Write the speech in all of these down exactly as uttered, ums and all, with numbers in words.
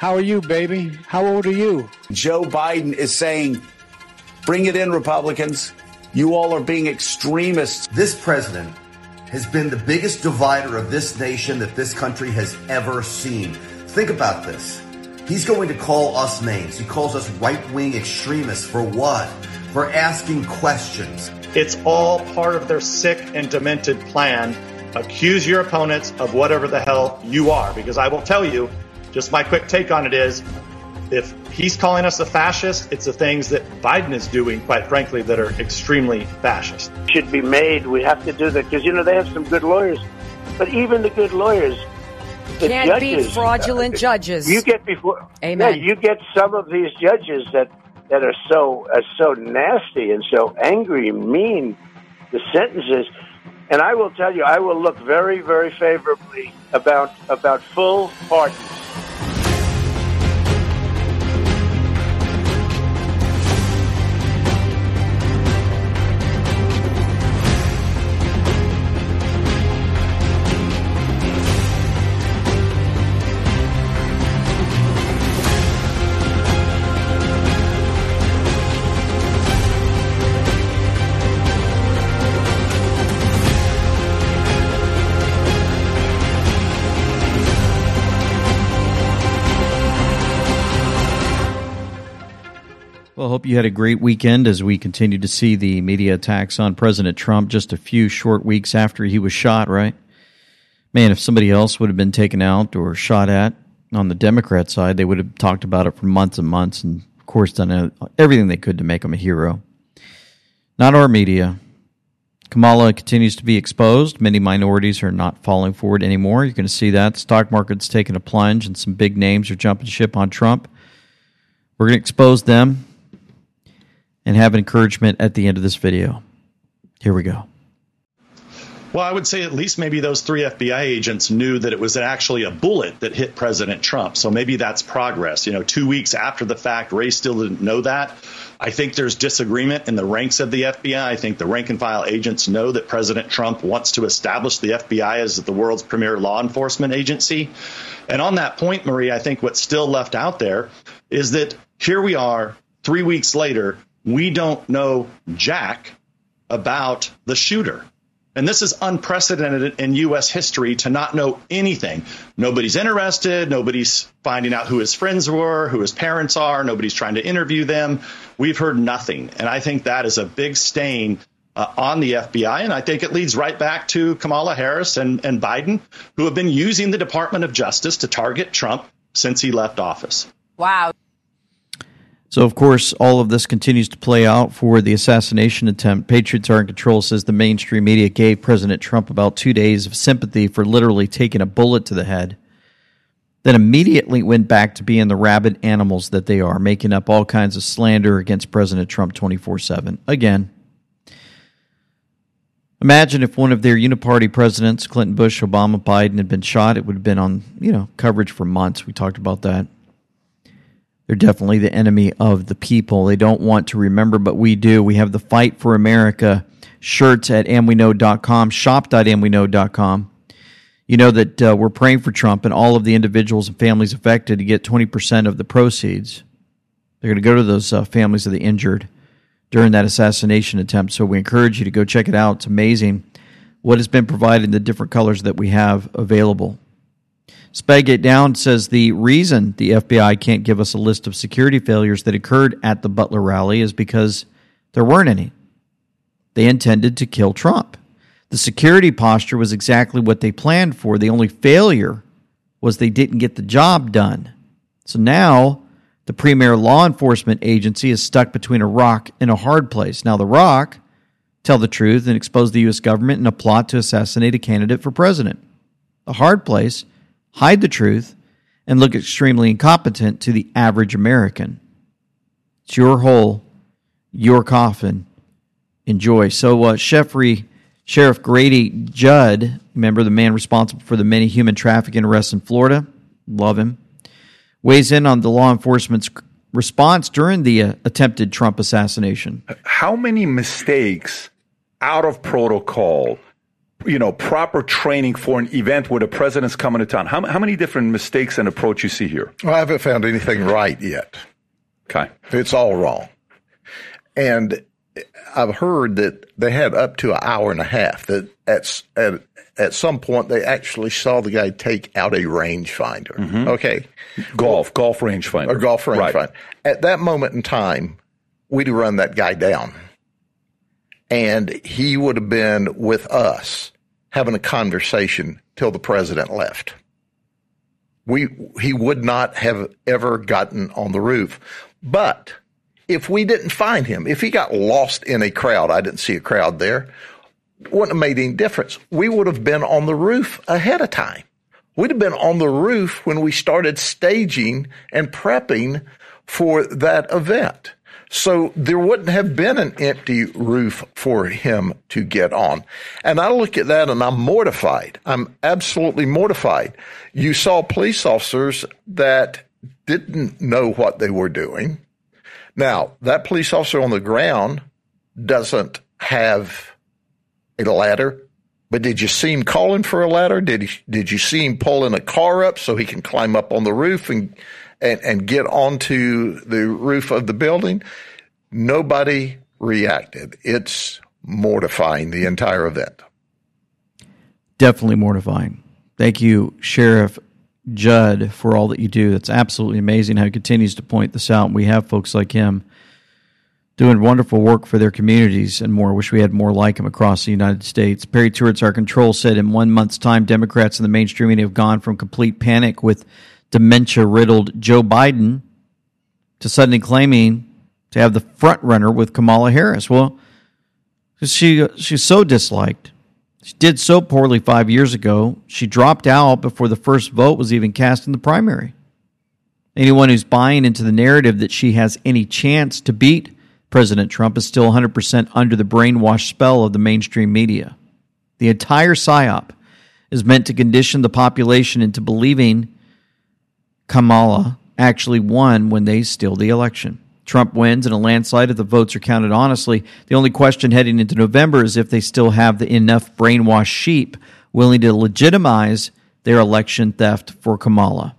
How are you, baby? How old are you? Joe Biden is saying, bring it in, Republicans. You all are being extremists. This president has been the biggest divider of this nation that this country has ever seen. Think about this. He's going to call us names. He calls us right-wing extremists. For what? For asking questions. It's all part of their sick and demented plan. Accuse your opponents of whatever the hell you are. Because I will tell you, just my quick take on it is, if he's calling us a fascist, it's the things that Biden is doing, quite frankly, that are extremely fascist. Should be made. We have to do that because, you know, they have some good lawyers. But even the good lawyers, the can't judges, be fraudulent uh, judges. You get before, Amen. Yeah, you get some of these judges that, that are so uh, so nasty and so angry and mean, the sentences. And I will tell you, I will look very, very favorably about about full pardons. Well, I hope you had a great weekend as we continue to see the media attacks on President Trump just a few short weeks after he was shot, right? Man, if somebody else would have been taken out or shot at on the Democrat side, they would have talked about it for months and months and, of course, done everything they could to make him a hero. Not our media. Kamala continues to be exposed. Many minorities are not falling for it anymore. You're going to see that. The stock market's taking a plunge and some big names are jumping ship on Trump. We're going to expose them and have encouragement at the end of this video. Here we go. Well, I would say at least maybe those three F B I agents knew that it was actually a bullet that hit President Trump. So maybe that's progress. You know, two weeks after the fact, Ray still didn't know that. I think there's disagreement in the ranks of the F B I. I think the rank and file agents know that President Trump wants to establish the F B I as the world's premier law enforcement agency. And on that point, Marie, I think what's still left out there is that here we are three weeks later. We don't know jack about the shooter. And this is unprecedented in U S history to not know anything. Nobody's interested. Nobody's finding out who his friends were, who his parents are. Nobody's trying to interview them. We've heard nothing. And I think that is a big stain uh, on the F B I. And I think it leads right back to Kamala Harris and, and Biden, who have been using the Department of Justice to target Trump since he left office. Wow. So, of course, all of this continues to play out for the assassination attempt. Patriots Are in Control says the mainstream media gave President Trump about two days of sympathy for literally taking a bullet to the head, then immediately went back to being the rabid animals that they are, making up all kinds of slander against President Trump twenty-four seven. Again, imagine if one of their uniparty presidents, Clinton, Bush, Obama, Biden, had been shot. It would have been on, you know, coverage for months. We talked about that. They're definitely the enemy of the people. They don't want to remember, but we do. We have the Fight for America shirts at am we know dot com, shop dot am we know dot com. You know that uh, we're praying for Trump and all of the individuals and families affected to get twenty percent of the proceeds. They're going to go to those uh, families of the injured during that assassination attempt. So we encourage you to go check it out. It's amazing what has been provided in the different colors that we have available. Spagate Down says the reason the F B I can't give us a list of security failures that occurred at the Butler rally is because there weren't any. They intended to kill Trump. The security posture was exactly what they planned for. The only failure was they didn't get the job done. So now the premier law enforcement agency is stuck between a rock and a hard place. Now the rock, tell the truth and expose the U S government in a plot to assassinate a candidate for president. The hard place, hide the truth, and look extremely incompetent to the average American. It's your hole, your coffin. Enjoy. So, uh, Sheffrey, Sheriff Grady Judd, remember the man responsible for the many human trafficking arrests in Florida? Love him. Weighs in on the law enforcement's response during the uh, attempted Trump assassination. How many mistakes out of protocol you know, proper training for an event where the president's coming to town? How, how many different mistakes and approach you see here? Well, I haven't found anything right yet. Okay. It's all wrong. And I've heard that they had up to an hour and a half, that at, at, at some point they actually saw the guy take out a rangefinder. Mm-hmm. Okay. Golf, well, golf rangefinder. A golf rangefinder. Right. At that moment in time, we'd have run that guy down. And he would have been with us having a conversation till the president left. We, he would not have ever gotten on the roof. But if we didn't find him, if he got lost in a crowd, I didn't see a crowd there, wouldn't have made any difference. We would have been on the roof ahead of time. We'd have been on the roof when we started staging and prepping for that event. So there wouldn't have been an empty roof for him to get on. And I look at that and I'm mortified. I'm absolutely mortified. You saw police officers that didn't know what they were doing. Now, that police officer on the ground doesn't have a ladder, but did you see him calling for a ladder? Did he, did you see him pulling a car up so he can climb up on the roof and And, and get onto the roof of the building? Nobody reacted. It's mortifying, the entire event. Definitely mortifying. Thank you, Sheriff Judd, for all that you do. That's absolutely amazing how he continues to point this out. We have folks like him doing wonderful work for their communities and more. Wish we had more like him across the United States. Perry Towards Our Control said in one month's time, Democrats in the mainstream media have gone from complete panic with dementia-riddled Joe Biden to suddenly claiming to have the front runner with Kamala Harris. Well, she she's so disliked. She did so poorly five years ago. She dropped out before the first vote was even cast in the primary. Anyone who's buying into the narrative that she has any chance to beat President Trump is still one hundred percent under the brainwash spell of the mainstream media. The entire psyop is meant to condition the population into believing Kamala actually won when they steal the election. Trump wins in a landslide if the votes are counted honestly. The only question heading into November is if they still have the enough brainwashed sheep willing to legitimize their election theft for Kamala.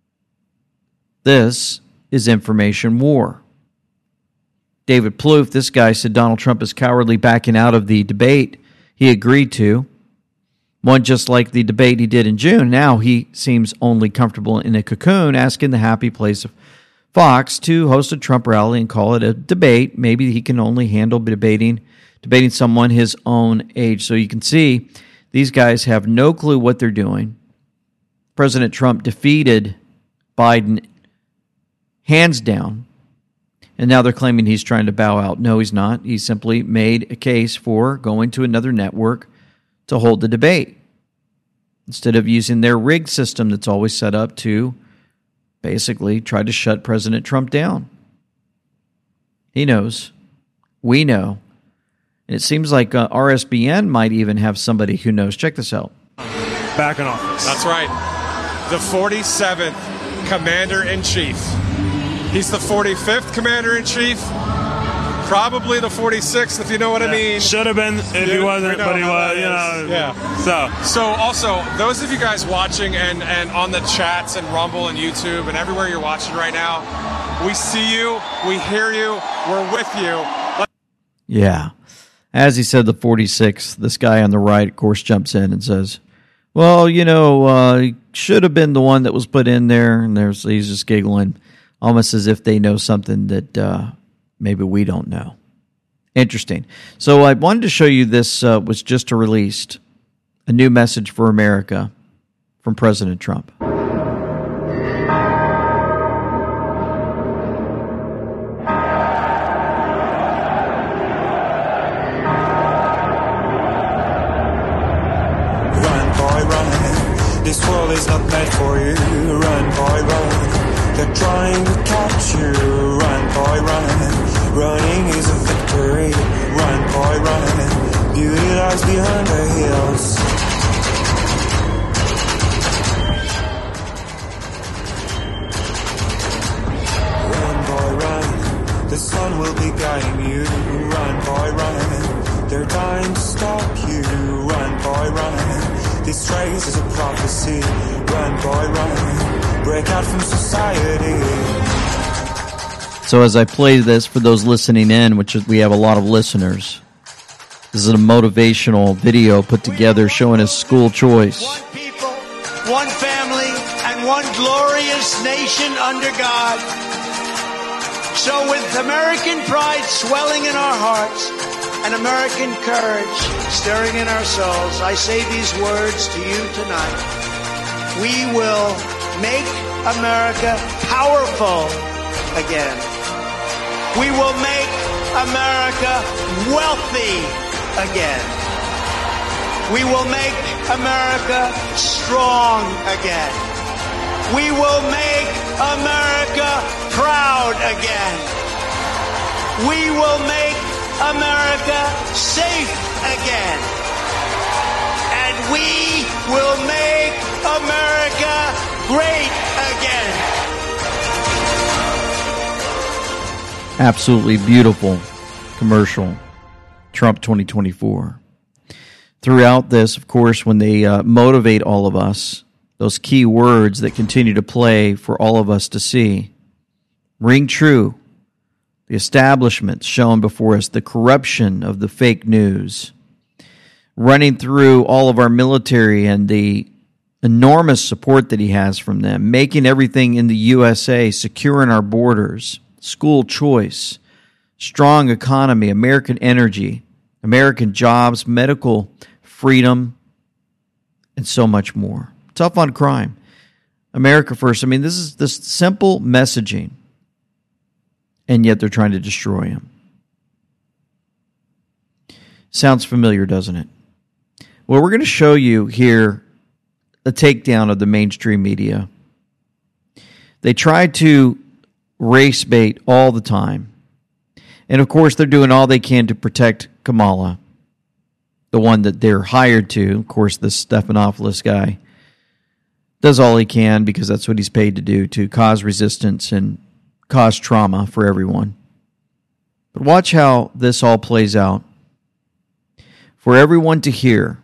This is information war. David Plouffe, this guy, said Donald Trump is cowardly backing out of the debate he agreed to. One just like the debate he did in June. Now he seems only comfortable in a cocoon, asking the happy place of Fox to host a Trump rally and call it a debate. Maybe he can only handle debating debating someone his own age. So you can see these guys have no clue what they're doing. President Trump defeated Biden hands down, and now they're claiming he's trying to bow out. No, he's not. He simply made a case for going to another network to hold the debate instead of using their rigged system that's always set up to basically try to shut President Trump down. He knows. We know. And it seems like uh, R S B N might even have somebody who knows. Check this out. Back in office. That's right. The forty-seventh Commander-in-Chief. He's the forty-fifth Commander-in-Chief. Probably the forty-sixth, if you know what yeah. I mean. Should have been if he wasn't, but he was. You know. Yeah. So. So also, those of you guys watching and, and on the chats and Rumble and YouTube and everywhere you're watching right now, we see you, we hear you, we're with you. Let- yeah. As he said, the forty-sixth, this guy on the right, of course, jumps in and says, well, you know, uh, he should have been the one that was put in there. And there's, he's just giggling, almost as if they know something that uh, maybe we don't know. Interesting. So I wanted to show you this uh, was just released, a new message for America from President Trump. This world is not meant for you. Run, boy, run. They're trying to catch you. Run, boy, run. Running is a victory. Run, boy, run. Beauty lies behind the hills. Run, boy, run. The sun will be guiding you. Run, boy, run. They're trying to stop you. Run, boy, run. This trace is a prophecy. Run, boy, run. Break out from society. So as I play this for those listening in, which is, we have a lot of listeners, this is a motivational video put together showing us school choice. One people, one family, and one glorious nation under God. So with American pride swelling in our hearts and American courage stirring in our souls, I say these words to you tonight. We will make America powerful again. We will make America wealthy again. We will make America strong again. We will make America proud again. We will make America safe again. And we will make America great again. Absolutely beautiful commercial. Trump twenty twenty-four. Throughout this, of course, when they uh, motivate all of us, those key words that continue to play for all of us to see ring true. The establishment shown before us, the corruption of the fake news, running through all of our military and the enormous support that he has from them, making everything in the U S A, securing our borders, school choice, strong economy, American energy, American jobs, medical freedom, and so much more. Tough on crime. America first. I mean, this is this simple messaging, and yet they're trying to destroy him. Sounds familiar, doesn't it? Well, we're going to show you here a takedown of the mainstream media. They try to race bait all the time. And of course, they're doing all they can to protect Kamala, the one that they're hired to. Of course, this Stephanopoulos guy does all he can because that's what he's paid to do, to cause resistance and cause trauma for everyone. But watch how this all plays out for everyone to hear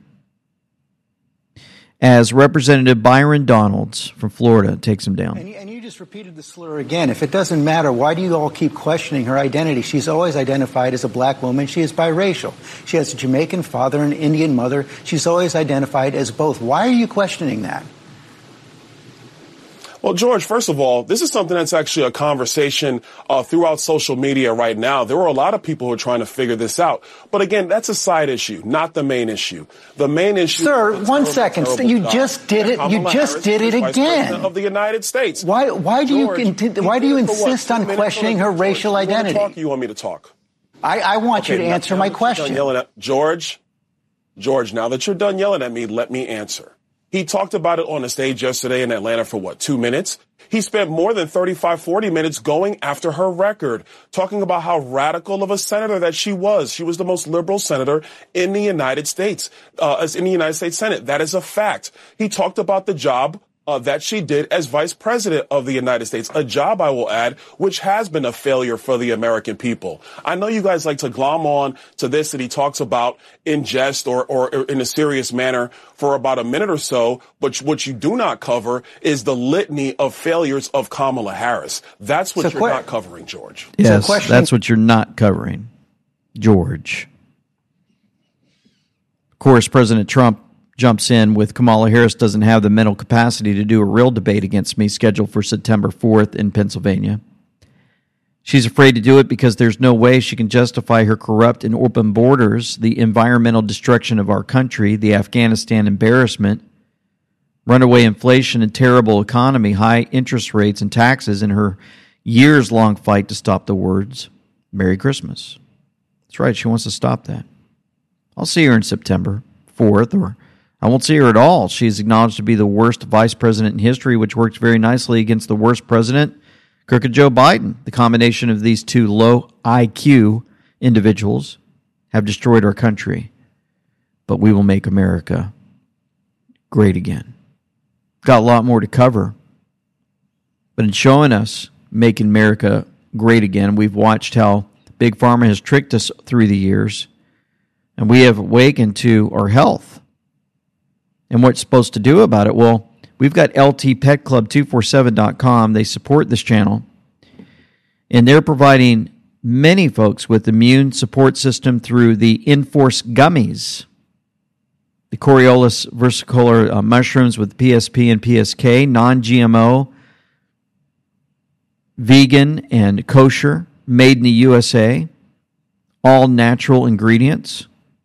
as Representative Byron Donalds from Florida takes him down. And you, and you just repeated the slur again. If it doesn't matter, why do you all keep questioning her identity? She's always identified as a black woman. She is biracial. She has a Jamaican father and an Indian mother. She's always identified as both. Why are you questioning that? Well, George, first of all, this is something that's actually a conversation uh, throughout social media right now. There are a lot of people who are trying to figure this out. But again, that's a side issue, not the main issue. The main issue... Sir, one second. You just did it. You just did it again. Of the United States. Why, why do you, why do you insist on questioning her racial identity? You want to talk or you want me to talk? I, I want you to answer my question. George, George, now that you're done yelling at me, let me answer. He talked about it on the stage yesterday in Atlanta for, what, two minutes? He spent more than thirty-five, forty minutes going after her record, talking about how radical of a senator that she was. She was the most liberal senator in the United States, uh, as in the United States Senate. That is a fact. He talked about the job Uh, that she did as vice president of the United States, a job, I will add, which has been a failure for the American people. I know you guys like to glom on to this that he talks about in jest or, or in a serious manner for about a minute or so, but what you do not cover is the litany of failures of Kamala Harris. That's what so you're qu- not covering, George. Yes, so that's what you're not covering, George. Of course, President Trump jumps in with Kamala Harris doesn't have the mental capacity to do a real debate against me scheduled for September fourth in Pennsylvania. She's afraid to do it because there's no way she can justify her corrupt and open borders, the environmental destruction of our country, the Afghanistan embarrassment, runaway inflation and terrible economy, high interest rates and taxes, and her years-long fight to stop the words, Merry Christmas. That's right, she wants to stop that. I'll see her in September fourth, or I won't see her at all. She is acknowledged to be the worst vice president in history, which works very nicely against the worst president, crooked Joe Biden. The combination of these two low I Q individuals have destroyed our country. But we will make America great again. Got a lot more to cover. But in showing us making America great again, we've watched how Big Pharma has tricked us through the years. And we have awakened to our health. and what you're supposed to do about it. Well, we've got L T Pet Club two forty-seven dot com. They support this channel, and they're providing many folks with immune support system through the Enforce Gummies, the Coriolis versicolor uh, mushrooms with P S P and P S K, non-G M O, vegan and kosher, made in the U S A, all natural ingredients.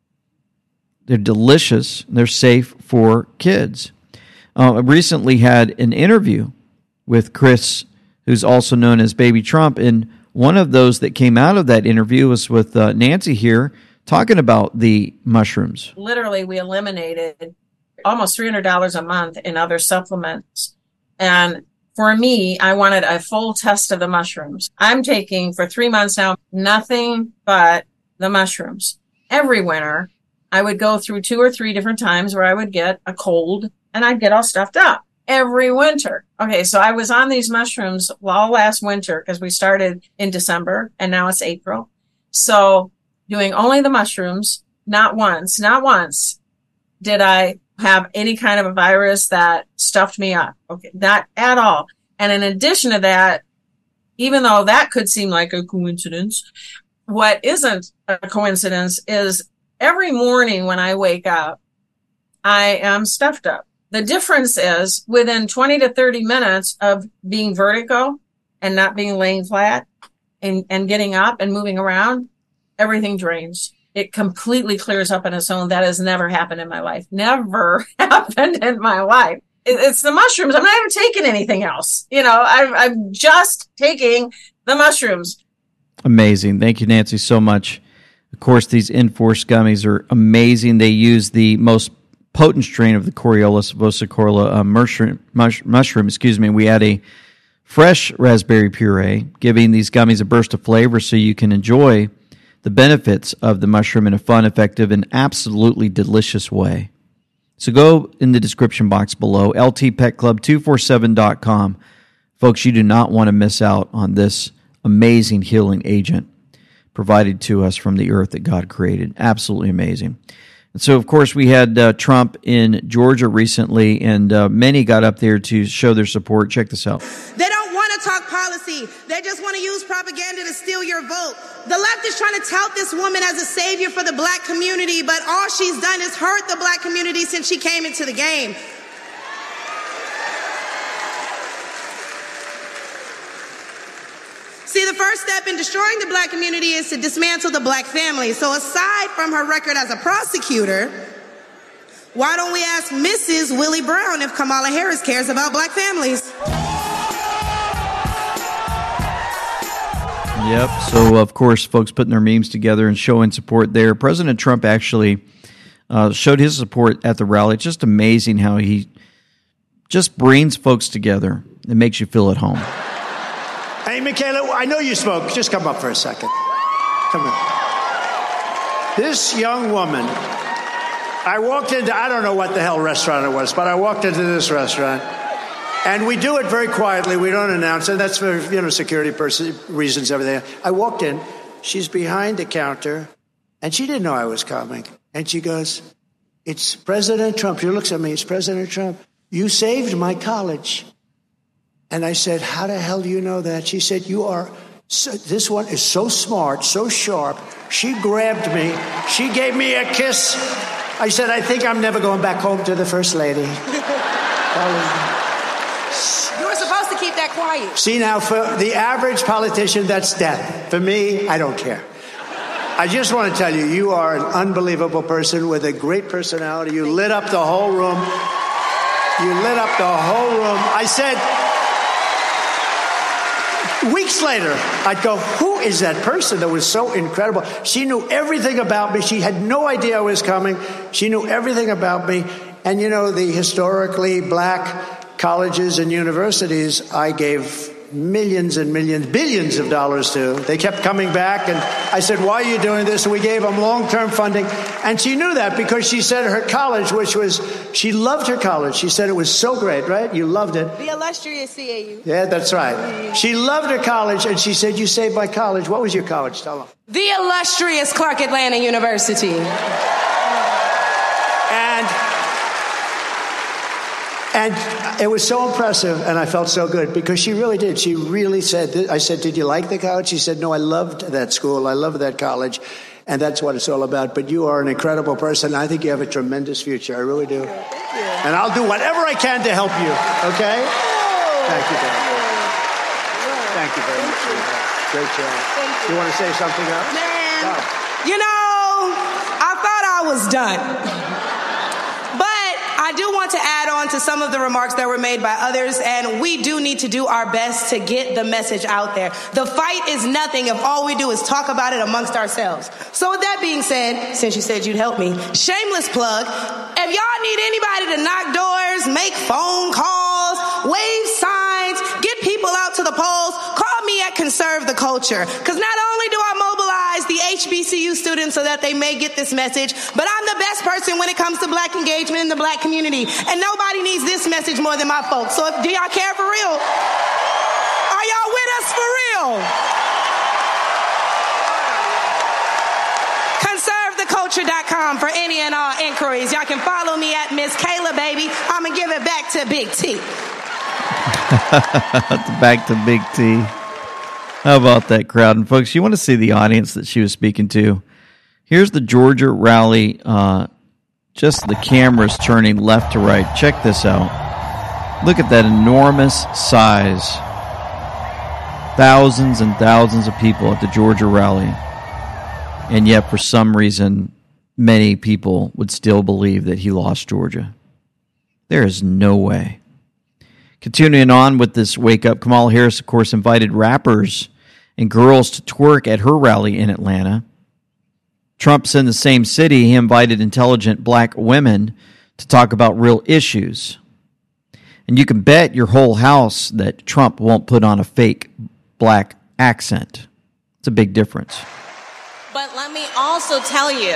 They're delicious. They're safe for kids. Uh, I recently had an interview with Chris, who's also known as Baby Trump, and one of those that came out of that interview was with uh, Nancy here, talking about the mushrooms. Literally, we eliminated almost three hundred dollars a month in other supplements. And for me, I wanted a full test of the mushrooms. I'm taking for three months now, nothing but the mushrooms. Every winter, I would go through two or three different times where I would get a cold and I'd get all stuffed up every winter. Okay, so I was on these mushrooms all last winter because we started in December and now it's April. So doing only the mushrooms, not once, not once did I have any kind of a virus that stuffed me up. Okay, not at all. And in addition to that, even though that could seem like a coincidence, what isn't a coincidence is every morning when I wake up, I am stuffed up. The difference is within twenty to thirty minutes of being vertigo and not being laying flat and, and getting up and moving around, everything drains. It completely clears up on its own. That has never happened in my life. Never happened in my life. It, it's the mushrooms. I'm not even taking anything else. You know, I'm, I'm just taking the mushrooms. Amazing. Thank you, Nancy, so much. Of course, these Enforce gummies are amazing. They use the most potent strain of the Coriolis versicolor uh, mushroom, mush, mushroom. Excuse me. We add a fresh raspberry puree, giving these gummies a burst of flavor so you can enjoy the benefits of the mushroom in a fun, effective, and absolutely delicious way. So go in the description box below, L T Pet Club two forty-seven dot com. Folks, you do not want to miss out on this amazing healing agent provided to us from the earth that God created. Absolutely amazing. And so, of course, we had uh, Trump in Georgia recently, and uh, many got up there to show their support. Check this out. They don't want to talk policy. They just want to use propaganda to steal your vote. The left is trying to tout this woman as a savior for the black community, but all she's done is hurt the black community since she came into the game. See, the first step in destroying the black community is to dismantle the black family. So aside from her record as a prosecutor, why don't we ask Missus Willie Brown if Kamala Harris cares about black families? Yep. So, of course, folks putting their memes together and showing support there. President Trump actually uh, showed his support at the rally. It's just amazing how he just brings folks together and makes you feel at home. Hey, Michaela, I know you spoke. Just come up for a second. Come on. This young woman, I walked into, I don't know what the hell restaurant it was, but I walked into this restaurant, and we do it very quietly. We don't announce it. That's for, you know, security person, reasons, everything. I walked in. She's behind the counter, and she didn't know I was coming. And she goes, "It's President Trump." She looks at me. "It's President Trump. You saved my college." And I said, "How the hell do you know that?" She said, "You are, so, this one is so smart, so sharp." She grabbed me. She gave me a kiss. I said, "I think I'm never going back home to the First Lady." You were supposed to keep that quiet. See, now, for the average politician, that's death. For me, I don't care. I just want to tell you, you are an unbelievable person with a great personality. You lit up the whole room. You lit up the whole room. I said... Weeks later, I'd go, who is that person that was so incredible? She knew everything about me. She had no idea I was coming. She knew everything about me. And, you know, the historically black colleges and universities I gave millions and millions, billions of dollars to. They kept coming back, and I said, "Why are you doing this?" And we gave them long-term funding. And she knew that because she said her college, which was, she loved her college. She said it was so great, right? You loved it. The illustrious C A U. Yeah, that's right. She loved her college, and she said, "You saved my college." What was your college? Tell them. The illustrious Clark Atlanta University. And And it was so impressive, and I felt so good because she really did. She really said, I said, did you like the college? She said, no, I loved that school. I loved that college. And that's what it's all about. But you are an incredible person. I think you have a tremendous future. I really do. Thank you. And I'll do whatever I can to help you. Okay? Thank you very much. Thank you very much. Great job. You. you want to say something else? Man, no. You know, I thought I was done. I do want to add on to some of the remarks that were made by others, and we do need to do our best to get the message out there. The fight is nothing if all we do is talk about it amongst ourselves. So with that being said, since you said you'd help me, shameless plug, if y'all need anybody to knock doors, make phone calls, wave signs, get people out to the polls, call me at Conserve the Culture. Because not only do I mobilize the H B C U students so that they may get this message, but I'm the best person when it comes to black engagement in the black community. And nobody needs this message more than my folks. So if, do y'all care for real? Are y'all with us for real? conserve the culture dot com for any and all inquiries. Y'all can follow me at Miss Kayla, baby. I'm going to give it back to Big T. Back to Big T. How about that crowd? And folks, you want to see the audience that she was speaking to? Here's the Georgia rally. Uh, just the cameras turning left to right. Check this out. Look at that enormous size. Thousands and thousands of people at the Georgia rally. And yet, for some reason, many people would still believe that he lost Georgia. There is no way. Continuing on with this wake up, Kamala Harris, of course, invited rappers and girls to twerk at her rally in Atlanta. Trump's in the same city. He invited intelligent black women to talk about real issues. And you can bet your whole house that Trump won't put on a fake black accent. It's a big difference. But let me also tell you,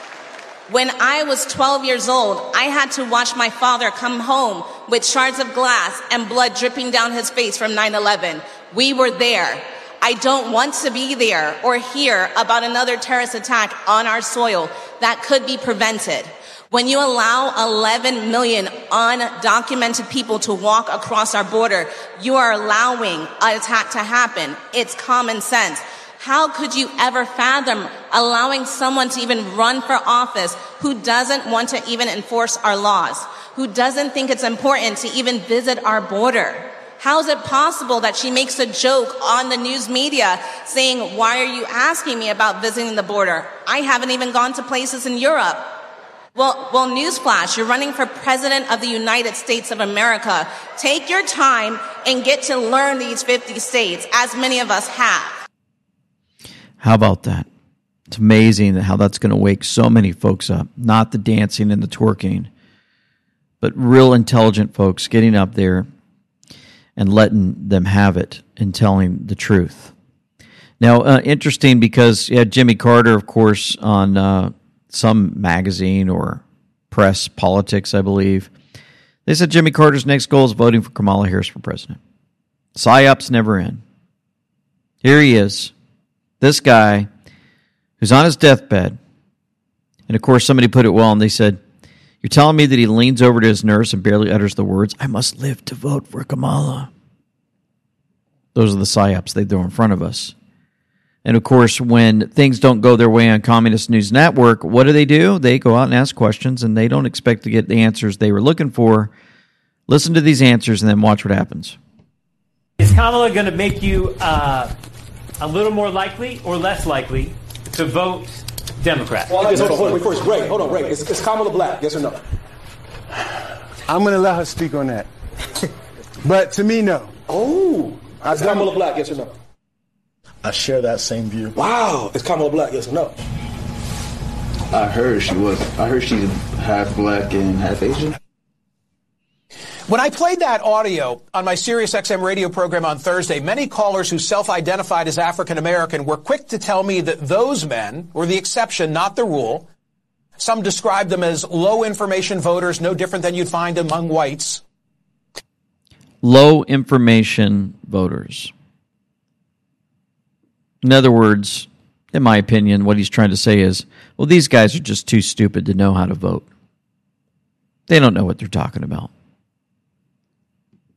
when I was twelve years old, I had to watch my father come home with shards of glass and blood dripping down his face from nine eleven. We were there. I don't want to be there or hear about another terrorist attack on our soil that could be prevented. When you allow eleven million undocumented people to walk across our border, you are allowing an attack to happen. It's common sense. How could you ever fathom allowing someone to even run for office who doesn't want to even enforce our laws, who doesn't think it's important to even visit our border? How is it possible that she makes a joke on the news media saying, why are you asking me about visiting the border? I haven't even gone to places in Europe. Well, well, newsflash, you're running for president of the United States of America. Take your time and get to learn these fifty states, as many of us have. How about that? It's amazing how that's going to wake so many folks up. Not the dancing and the twerking, but real intelligent folks getting up there and letting them have it and telling the truth. Now, uh, interesting because you had Jimmy Carter, of course, on uh, some magazine or press politics, I believe. They said Jimmy Carter's next goal is voting for Kamala Harris for president. Psyops never end. Here he is, this guy who's on his deathbed. And, of course, somebody put it well, and they said, you're telling me that he leans over to his nurse and barely utters the words, I must live to vote for Kamala. Those are the psyops they throw in front of us. And, of course, when things don't go their way on Communist News Network, what do they do? They go out and ask questions, and they don't expect to get the answers they were looking for. Listen to these answers and then watch what happens. Is Kamala going to make you uh, a little more likely or less likely to vote Democrat? Well, hold on, hold on, first, Ray, hold on, Ray. Is, is Kamala black? Yes or no? I'm going to let her speak on that. But to me, no. Oh, is Kamala black? Yes or no? I share that same view. Wow, is Kamala black? Yes or no? I heard she was. I heard she's half black and half Asian. When I played that audio on my Sirius X M radio program on Thursday, many callers who self-identified as African American were quick to tell me that those men were the exception, not the rule. Some described them as low information voters, no different than you'd find among whites. Low information voters. In other words, in my opinion, what he's trying to say is, well, these guys are just too stupid to know how to vote. They don't know what they're talking about.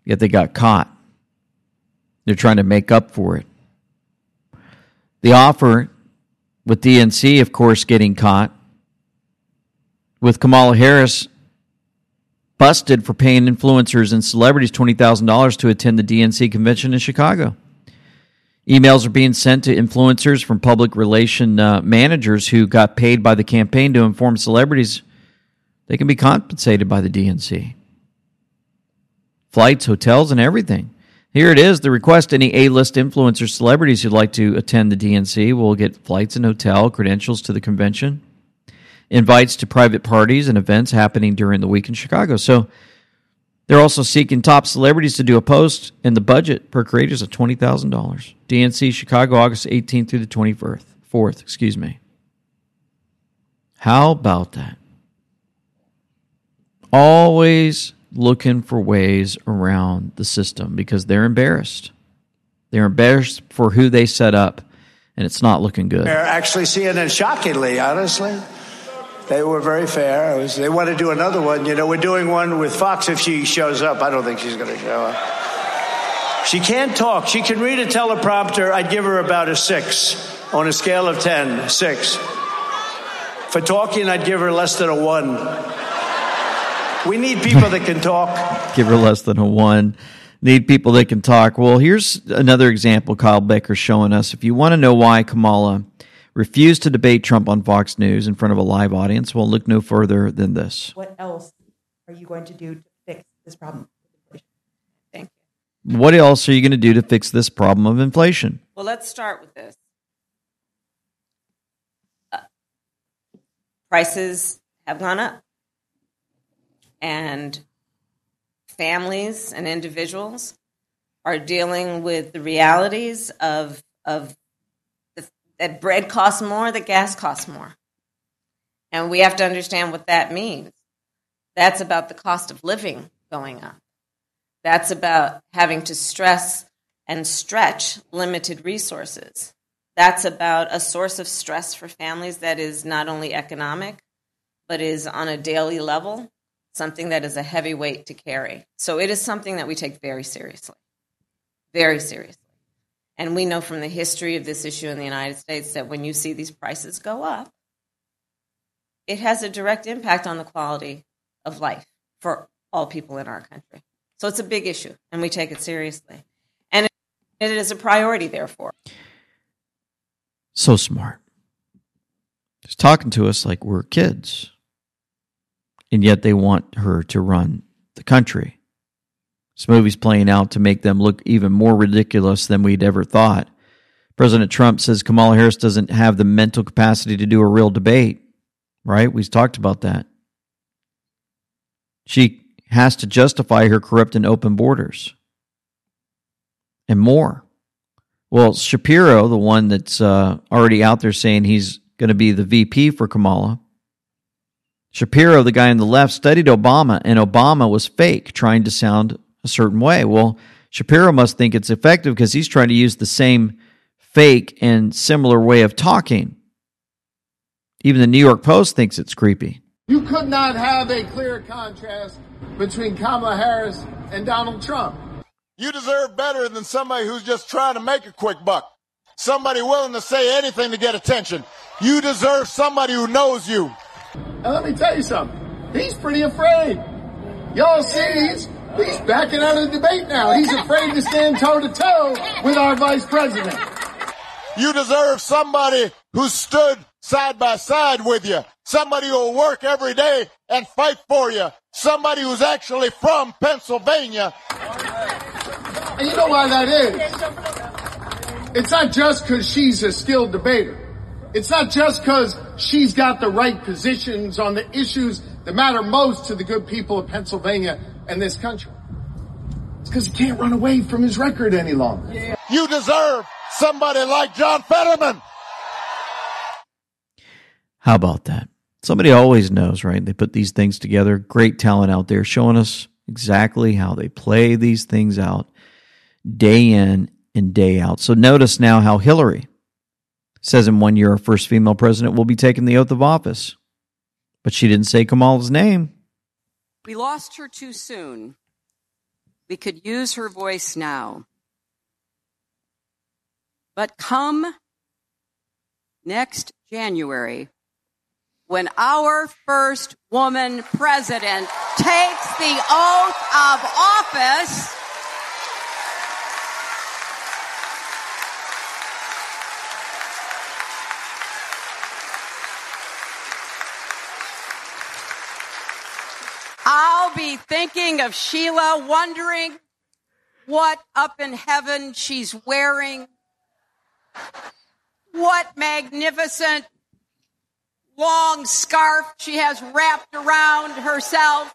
yet they got caught. They're trying to make up for it. The offer with D N C, of course, getting caught, with Kamala Harris busted for paying influencers and celebrities twenty thousand dollars to attend the D N C convention in Chicago. Emails are being sent to influencers from public relation uh, managers who got paid by the campaign to inform celebrities they can be compensated by the D N C. Flights, hotels, and everything. Here it is. The request: any A-list influencers, celebrities who'd like to attend the D N C will get flights and hotel, credentials to the convention, invites to private parties and events happening during the week in Chicago. So they're also seeking top celebrities to do a post, and the budget per creator is twenty thousand dollars. D N C Chicago, August eighteenth through the twenty-fourth. Excuse me. How about that? Always looking for ways around the system because they're embarrassed. They're embarrassed for who they set up, and it's not looking good. They're actually C N N, shockingly, honestly. They were very fair. It was, they want to do another one. You know, we're doing one with Fox if she shows up. I don't think she's going to show up. She can't talk. She can read a teleprompter. I'd give her about a six on a scale of ten, six. For talking, I'd give her less than a one. We need people that can talk. Give her less than a one. Need people that can talk. Well, here's another example Kyle Becker showing us. If you want to know why Kamala refused to debate Trump on Fox News in front of a live audience, well, look no further than this. What else are you going to do to fix this problem? Thank you. What else are you going to do to fix this problem of inflation? Well, let's start with this. Uh, prices have gone up. And families and individuals are dealing with the realities of, of the, that bread costs more, that gas costs more. And we have to understand what that means. That's about the cost of living going up. That's about having to stress and stretch limited resources. That's about a source of stress for families that is not only economic, but is on a daily level, something that is a heavy weight to carry. So it is something that we take very seriously, very seriously. And we know from the history of this issue in the United States that when you see these prices go up, it has a direct impact on the quality of life for all people in our country. So it's a big issue, and we take it seriously. And it is a priority, therefore. So smart. She's talking to us like we're kids. And yet they want her to run the country. This movie's playing out to make them look even more ridiculous than we'd ever thought. President Trump says Kamala Harris doesn't have the mental capacity to do a real debate, right? We've talked about that. She has to justify her corrupt and open borders and more. Well, Shapiro, the one that's uh, already out there saying he's going to be the V P for Kamala, Shapiro, the guy on the left, studied Obama, and Obama was fake, trying to sound a certain way. Well, Shapiro must think it's effective because he's trying to use the same fake and similar way of talking. Even the New York Post thinks it's creepy. You could not have a clear contrast between Kamala Harris and Donald Trump. You deserve better than somebody who's just trying to make a quick buck. Somebody willing to say anything to get attention. You deserve somebody who knows you. And let me tell you something. He's pretty afraid. Y'all see, he's, he's backing out of the debate now. He's afraid to stand toe-to-toe with our vice president. You deserve somebody who stood side by side with you. Somebody who will work every day and fight for you. Somebody who's actually from Pennsylvania. And you know why that is? It's not just because she's a skilled debater. It's not just because she's got the right positions on the issues that matter most to the good people of Pennsylvania and this country. It's because he can't run away from his record any longer. Yeah. You deserve somebody like John Fetterman. How about that? Somebody always knows, right? They put these things together. Great talent out there showing us exactly how they play these things out day in and day out. So notice now how Hillary says in one year our first female president will be taking the oath of office. But she didn't say Kamala's name. We lost her too soon. we could use her voice now. But come next January, when our first woman president takes the oath of office, I'll be thinking of Sheila, wondering what up in heaven she's wearing, what magnificent long scarf she has wrapped around herself.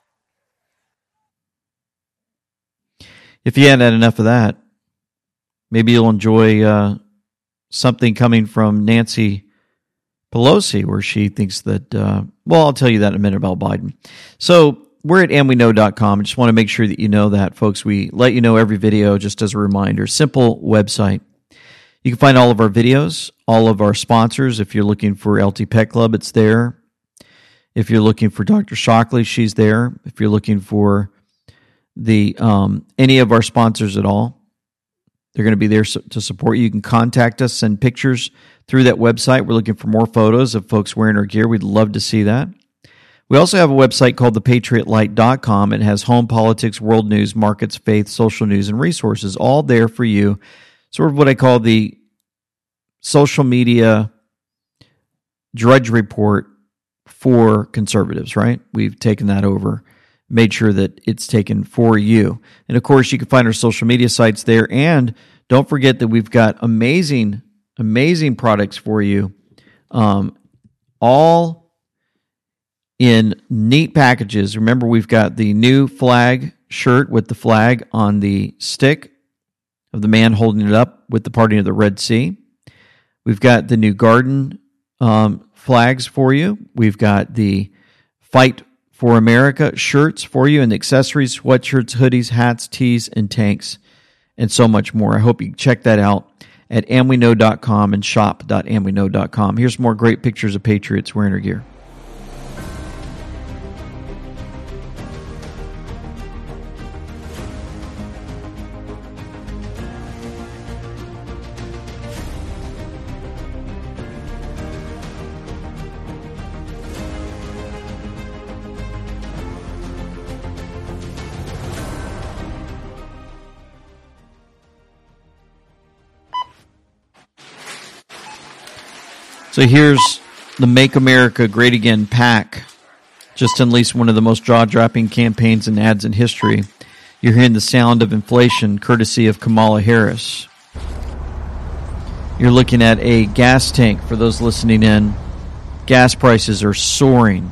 If you hadn't had enough of that, maybe you'll enjoy uh, something coming from Nancy Pelosi, where she thinks that, uh, well, I'll tell you that in a minute about Biden. So we're at and we know dot com. I just want to make sure that you know that, folks. We let you know every video, just as a reminder. Simple website. You can find all of our videos, all of our sponsors. If you're looking for L T Pet Club, it's there. If you're looking for Doctor Shockley, she's there. If you're looking for the um, any of our sponsors at all, they're going to be there to support you. You can contact us, send pictures through that website. We're looking for more photos of folks wearing our gear. We'd love to see that. We also have a website called the patriot light dot com. It has home, politics, world news, markets, faith, social news, and resources, all there for you. Sort of what I call the social media drudge report for conservatives, right? We've taken that over, made sure that it's taken for you. And of course, you can find our social media sites there. And don't forget that we've got amazing, amazing products for you, um, all in neat packages. Remember, we've got the new flag shirt with the flag on the stick of the man holding it up with the parting of the Red Sea. We've got the new garden um, flags for you. We've got the Fight for America shirts for you, and the accessories, sweatshirts, hoodies, hats, tees, and tanks, and so much more. I hope you check that out at and we know dot com and shop dot and we know dot com. Here's more great pictures of patriots wearing their gear. So here's the Make America Great Again pack. Just unleashed one of the most jaw-dropping campaigns and ads in history. You're hearing the sound of inflation, courtesy of Kamala Harris. You're looking at a gas tank for those listening in. Gas prices are soaring.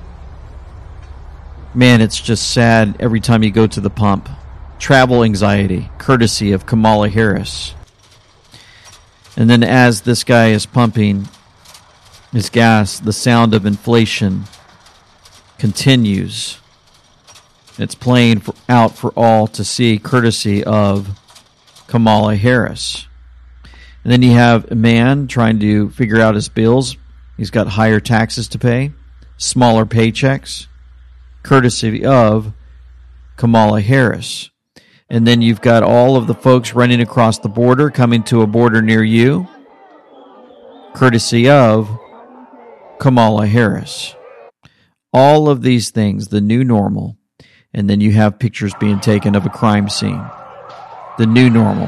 Man, it's just sad every time you go to the pump. Travel anxiety, courtesy of Kamala Harris. And then as this guy is pumping his gas, the sound of inflation continues. It's playing for, out for all to see, courtesy of Kamala Harris. And then you have a man trying to figure out his bills. He's got higher taxes to pay, smaller paychecks, courtesy of Kamala Harris. And then you've got all of the folks running across the border, coming to a border near you, courtesy of Kamala Harris. All of these things, the new normal. And then you have pictures being taken of a crime scene. The new normal.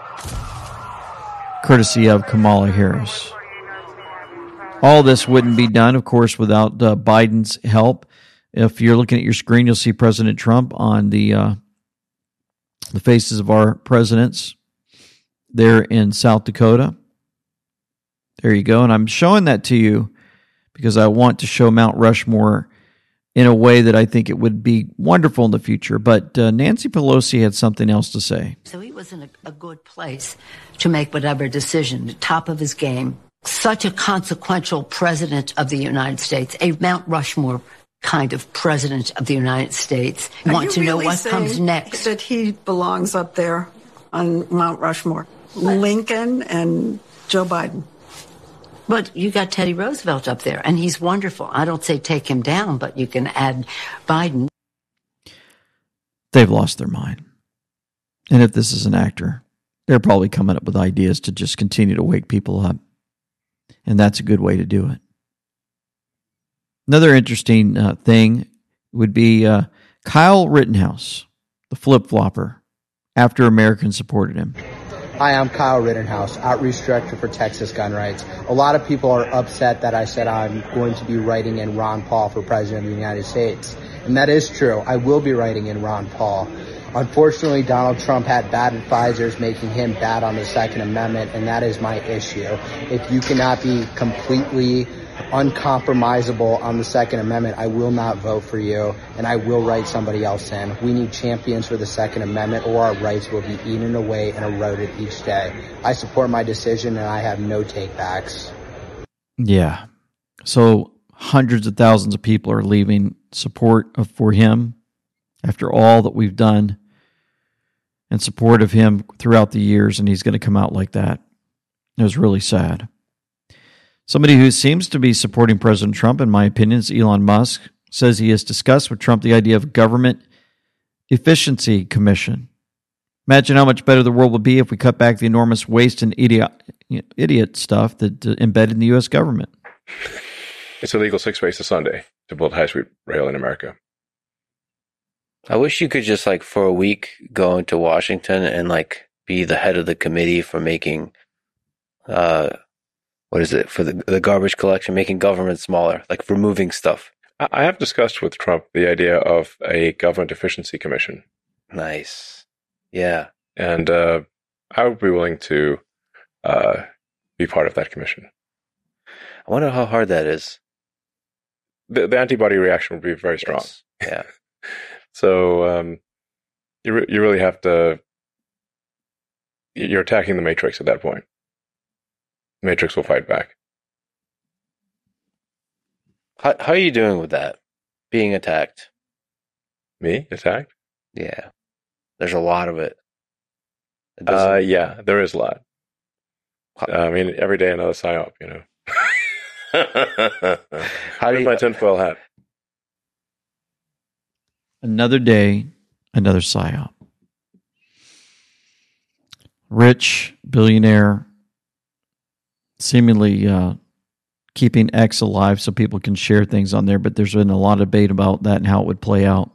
Courtesy of Kamala Harris. All this wouldn't be done, of course, without uh, Biden's help. If you're looking at your screen, you'll see President Trump on the uh, the faces of our presidents there in South Dakota. There you go. And I'm showing that to you because I want to show Mount Rushmore in a way that I think it would be wonderful in the future. But uh, Nancy Pelosi had something else to say. So he was in a, a good place to make whatever decision, the top of his game. Such a consequential president of the United States, a Mount Rushmore kind of president of the United States. Are Want you to know really what comes saying next. That he belongs up there on Mount Rushmore. Lincoln and Joe Biden. But you got Teddy Roosevelt up there, and he's wonderful. I don't say take him down, but you can add Biden. They've lost their mind. And if this is an actor, they're probably coming up with ideas to just continue to wake people up. And that's a good way to do it. Another interesting uh, thing would be uh, Kyle Rittenhouse, the flip-flopper, after Americans supported him. Hi, I'm Kyle Rittenhouse, Outreach Director for Texas Gun Rights. A lot of people are upset that I said I'm going to be writing in Ron Paul for President of the United States. And that is true. I will be writing in Ron Paul. Unfortunately, Donald Trump had bad advisors making him bad on the Second Amendment, and that is my issue. If you cannot be completely uncompromisable on the Second Amendment, I will not vote for you, and I will write somebody else in. We need champions for the Second Amendment, or our rights will be eaten away and eroded each day. I support my decision, and I have no takebacks. Yeah. So hundreds of thousands of people are leaving support of, for him after all that we've done in support of him throughout the years, and he's going to come out like that. It was really sad. Somebody who seems to be supporting President Trump, in my opinion, is Elon Musk. Says he has discussed with Trump the idea of a government efficiency commission. Imagine how much better the world would be if we cut back the enormous waste and idiot, idiot stuff that uh, embedded in the U S government. It's illegal six ways to Sunday to build high-speed rail in America. I wish you could just, like, for a week go into Washington and, like, be the head of the committee for making, uh, what is it, for the, the garbage collection, making government smaller, like removing stuff. I have discussed with Trump the idea of a government efficiency commission. Nice. Yeah. And uh, I would be willing to uh, be part of that commission. I wonder how hard that is. The, the antibody reaction would be very strong. Yes. Yeah. So um, you re- you really have to, you're attacking the Matrix at that point. The Matrix will fight back. How, how are you doing with that? Being attacked? Me? Attacked? Yeah. There's a lot of it. it uh, yeah, there is a lot. I mean, every day another psyop, you know. How do you, my tinfoil hat? Another day, another psyop. Rich billionaire, seemingly uh, keeping X alive so people can share things on there, but there's been a lot of debate about that and how it would play out.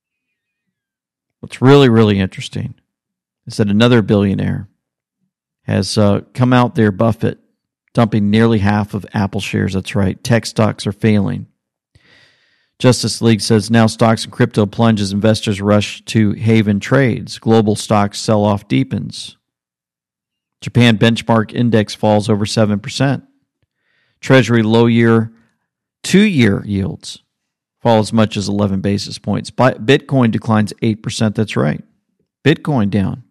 What's really, really interesting is that another billionaire has uh, come out there, Buffett, dumping nearly half of Apple shares. That's right. Tech stocks are failing. Justice League says now stocks and crypto plunge as investors rush to haven trades. Global stocks sell-off deepens. Japan benchmark index falls over seven percent. Treasury low-year, two-year yields fall as much as eleven basis points. Bitcoin declines eight percent. That's right. Bitcoin down.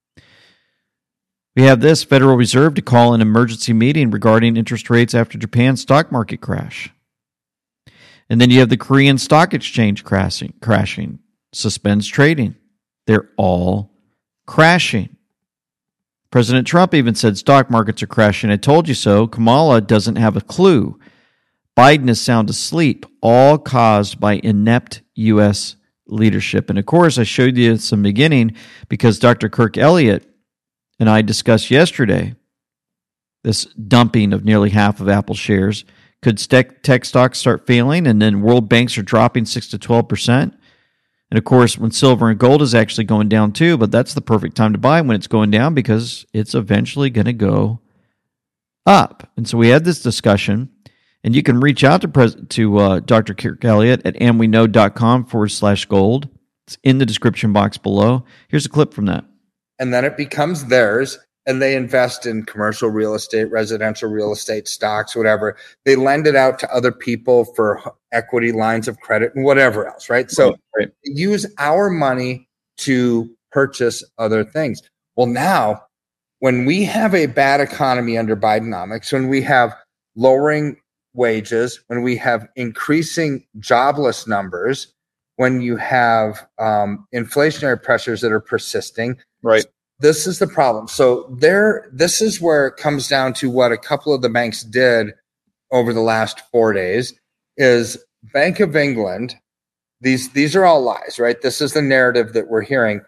We have this Federal Reserve to call an emergency meeting regarding interest rates after Japan's stock market crash. And then you have the Korean Stock Exchange crashing, crashing, suspends trading. They're all crashing. President Trump even said stock markets are crashing. I told you so. Kamala doesn't have a clue. Biden is sound asleep, all caused by inept U S leadership. And of course, I showed you this in the beginning because Doctor Kirk Elliott and I discussed yesterday this dumping of nearly half of Apple shares. Could tech stocks start failing, and then world banks are dropping six to twelve percent? And of course, when silver and gold is actually going down too, but that's the perfect time to buy when it's going down because it's eventually going to go up. And so we had this discussion, and you can reach out to pres- to uh, Doctor Kirk Elliott at amweknow.com forward slash gold. It's in the description box below. Here's a clip from that. And then it becomes theirs, and they invest in commercial real estate, residential real estate, stocks, whatever. They lend it out to other people for equity lines of credit and whatever else, right? So right. Use our money to purchase other things. Well, now, when we have a bad economy under Bidenomics, when we have lowering wages, when we have increasing jobless numbers, when you have um, inflationary pressures that are persisting, right? This is the problem. So there, this is where it comes down to what a couple of the banks did over the last four days is Bank of England. These, these are all lies, right? This is the narrative that we're hearing.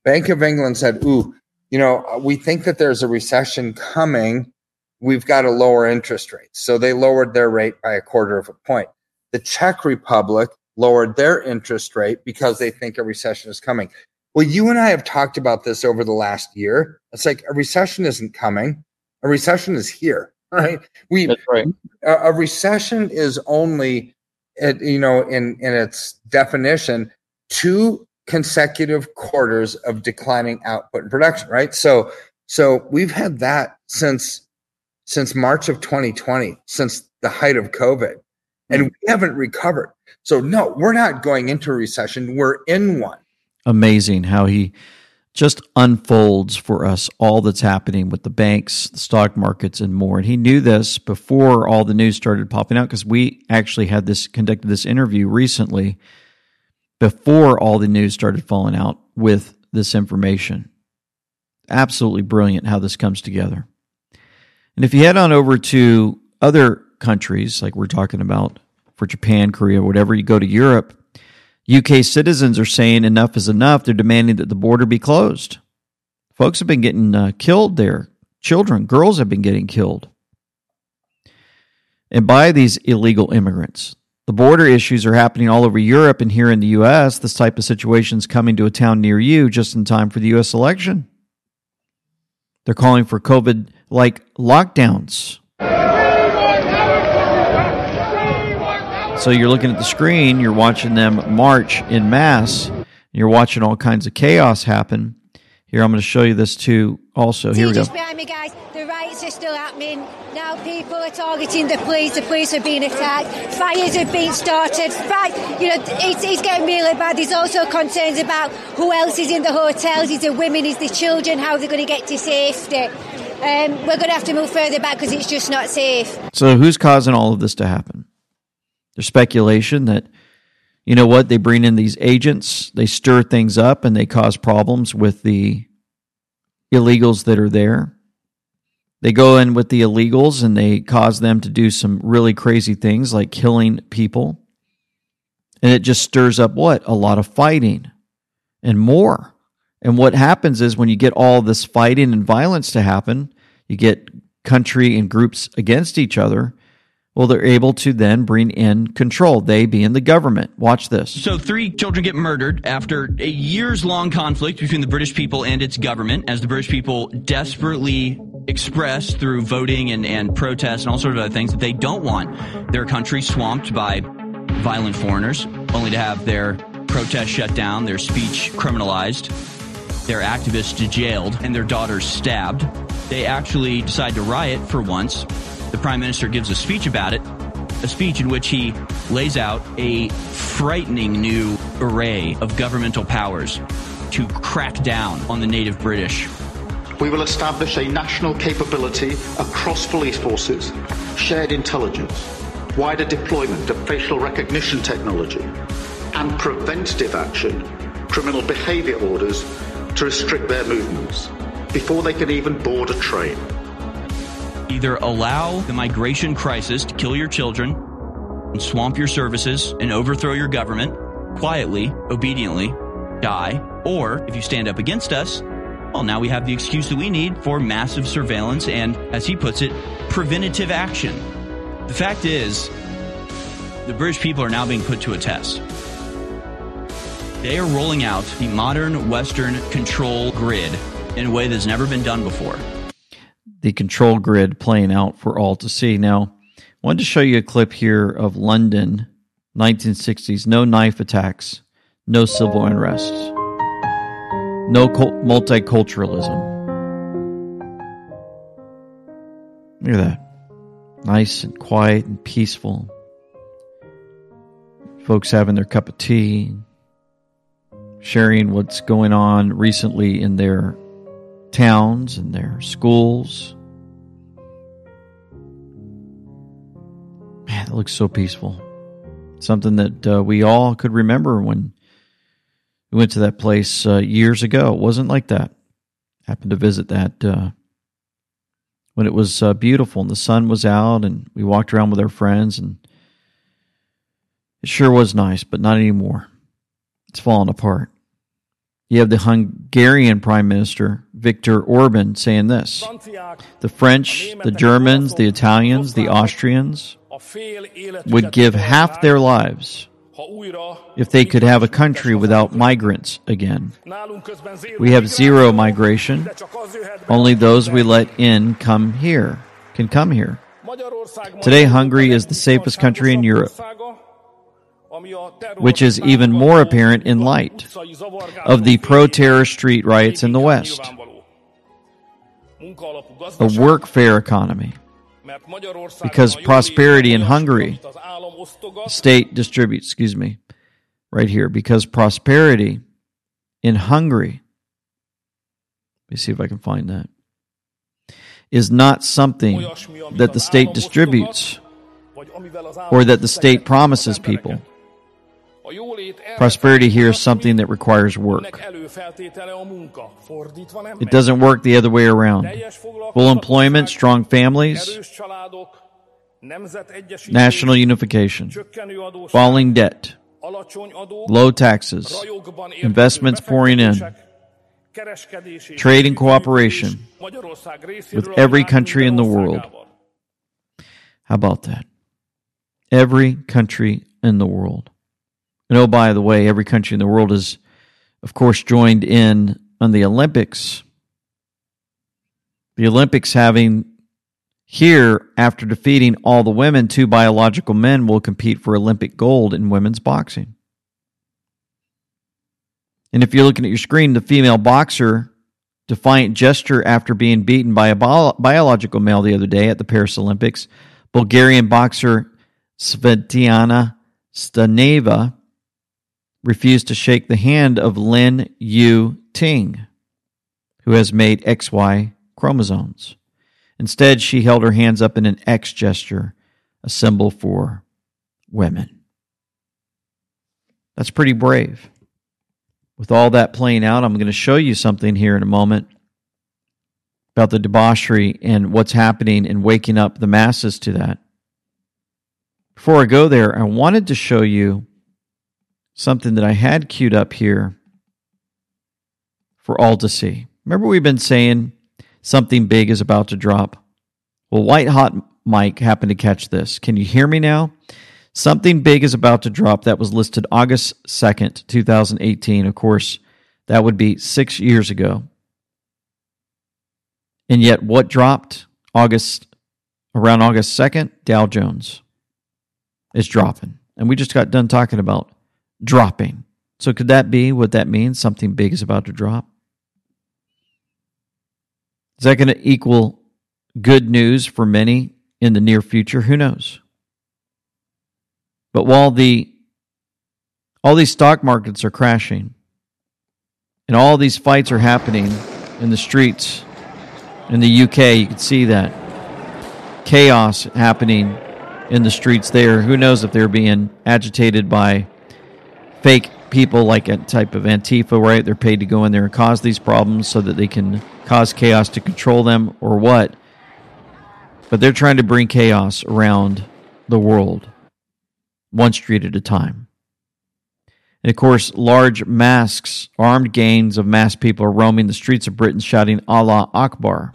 Bank of England said, ooh, you know, we think that there's a recession coming. We've got to lower interest rates. So they lowered their rate by a quarter of a point. The Czech Republic lowered their interest rate because they think a recession is coming. Well, you and I have talked about this over the last year. It's like a recession isn't coming. A recession is here, right? We, That's right. A, a recession is only, you know, in, in its definition, two consecutive quarters of declining output and production, right? So, so we've had that since since March of twenty twenty, since the height of COVID, and we haven't recovered. So, no, we're not going into a recession. We're in one. Amazing how he just unfolds for us all that's happening with the banks, the stock markets, and more. And he knew this before all the news started popping out, because we actually had this conducted this interview recently before all the news started falling out with this information. Absolutely brilliant how this comes together. And if you head on over to other countries, like we're talking about for Japan, Korea, whatever, you go to Europe, U K citizens are saying enough is enough. They're demanding that the border be closed. Folks have been getting uh, killed there. Children, girls have been getting killed. And by these illegal immigrants. The border issues are happening all over Europe, and here in the U S, this type of situation is coming to a town near you just in time for the U S election. They're calling for COVID-like lockdowns. So you're looking at the screen, you're watching them march in mass, and you're watching all kinds of chaos happen. Here, I'm going to show you this too also. Here we go. Just behind me, guys. The riots are still happening. Now people are targeting the police. The police are being attacked. Fires have been started. Fight, you know, it's, it's getting really bad. There's also concerns about who else is in the hotels. Is the women? Is the children? How they're going to get to safety? Um, we're going to have to move further back because it's just not safe. So who's causing all of this to happen? There's speculation that, you know what, they bring in these agents, they stir things up, and they cause problems with the illegals that are there. They go in with the illegals and they cause them to do some really crazy things like killing people. And it just stirs up what? A lot of fighting and more. And what happens is when you get all this fighting and violence to happen, you get country and groups against each other. Well, they're able to then bring in control, they being the government. Watch this. So three children get murdered after a years-long conflict between the British people and its government, as the British people desperately express through voting and, and protests and all sorts of other things that they don't want their country swamped by violent foreigners, only to have their protests shut down, their speech criminalized, their activists jailed, and their daughters stabbed. They actually decide to riot for once. The Prime Minister gives a speech about it, a speech in which he lays out a frightening new array of governmental powers to crack down on the native British. We will establish a national capability across police forces, shared intelligence, wider deployment of facial recognition technology, and preventative action, criminal behaviour orders to restrict their movements before they can even board a train. Either allow the migration crisis to kill your children and swamp your services and overthrow your government quietly, obediently, die, or if you stand up against us, well, now we have the excuse that we need for massive surveillance and, as he puts it, preventative action. The fact is, the British people are now being put to a test. They are rolling out the modern Western control grid in a way that's never been done before. The control grid playing out for all to see. Now, I wanted to show you a clip here of London, nineteen sixties. No knife attacks, no civil unrests, no multiculturalism. Look at that. Nice and quiet and peaceful. Folks having their cup of tea, sharing what's going on recently in their towns and their schools. Man, it looks so peaceful. Something that uh, we all could remember when we went to that place uh, years ago. It wasn't like that. Happened to visit that uh, when it was uh, beautiful and the sun was out and we walked around with our friends, and it sure was nice, but not anymore. It's falling apart. You have the Hungarian Prime Minister, Viktor Orban, saying this. The French, the Germans, the Italians, the Austrians would give half their lives if they could have a country without migrants again. We have zero migration. Only those we let in come here, can come here. Today, Hungary is the safest country in Europe, which is even more apparent in light of the pro-terror street riots in the West. A workfare economy, because prosperity in Hungary, state distributes, excuse me, right here, because prosperity in Hungary, let me see if I can find that, is not something that the state distributes or that the state promises people. Prosperity here is something that requires work. It doesn't work the other way around. Full employment, strong families, national unification, falling debt, low taxes, investments pouring in, trade and cooperation with every country in the world. How about that? Every country in the world. And oh, by the way, every country in the world is, of course, joined in on the Olympics. The Olympics having here, after defeating all the women, two biological men will compete for Olympic gold in women's boxing. And if you're looking at your screen, the female boxer, defiant gesture after being beaten by a bio- biological male the other day at the Paris Olympics, Bulgarian boxer Svetlana Staneva refused to shake the hand of Lin Yu Ting, who has made X Y chromosomes. Instead, she held her hands up in an X gesture, a symbol for women. That's pretty brave. With all that playing out, I'm going to show you something here in a moment about the debauchery and what's happening and waking up the masses to that. Before I go there, I wanted to show you something that I had queued up here for all to see. Remember, we've been saying something big is about to drop? Well, White Hot Mike happened to catch this. Can you hear me now? Something big is about to drop that was listed August second, twenty eighteen. Of course, that would be six years ago. And yet, what dropped August around August second? Dow Jones is dropping. And we just got done talking about dropping. So could that be what that means? Something big is about to drop? Is that going to equal good news for many in the near future? Who knows? But while the all these stock markets are crashing and all these fights are happening in the streets in the U K, you can see that chaos happening in the streets there. Who knows if they're being agitated by fake people like a type of Antifa, right? They're paid to go in there and cause these problems so that they can cause chaos to control them or what. But they're trying to bring chaos around the world, one street at a time. And of course, large masks, armed gangs of masked people are roaming the streets of Britain shouting Allah Akbar.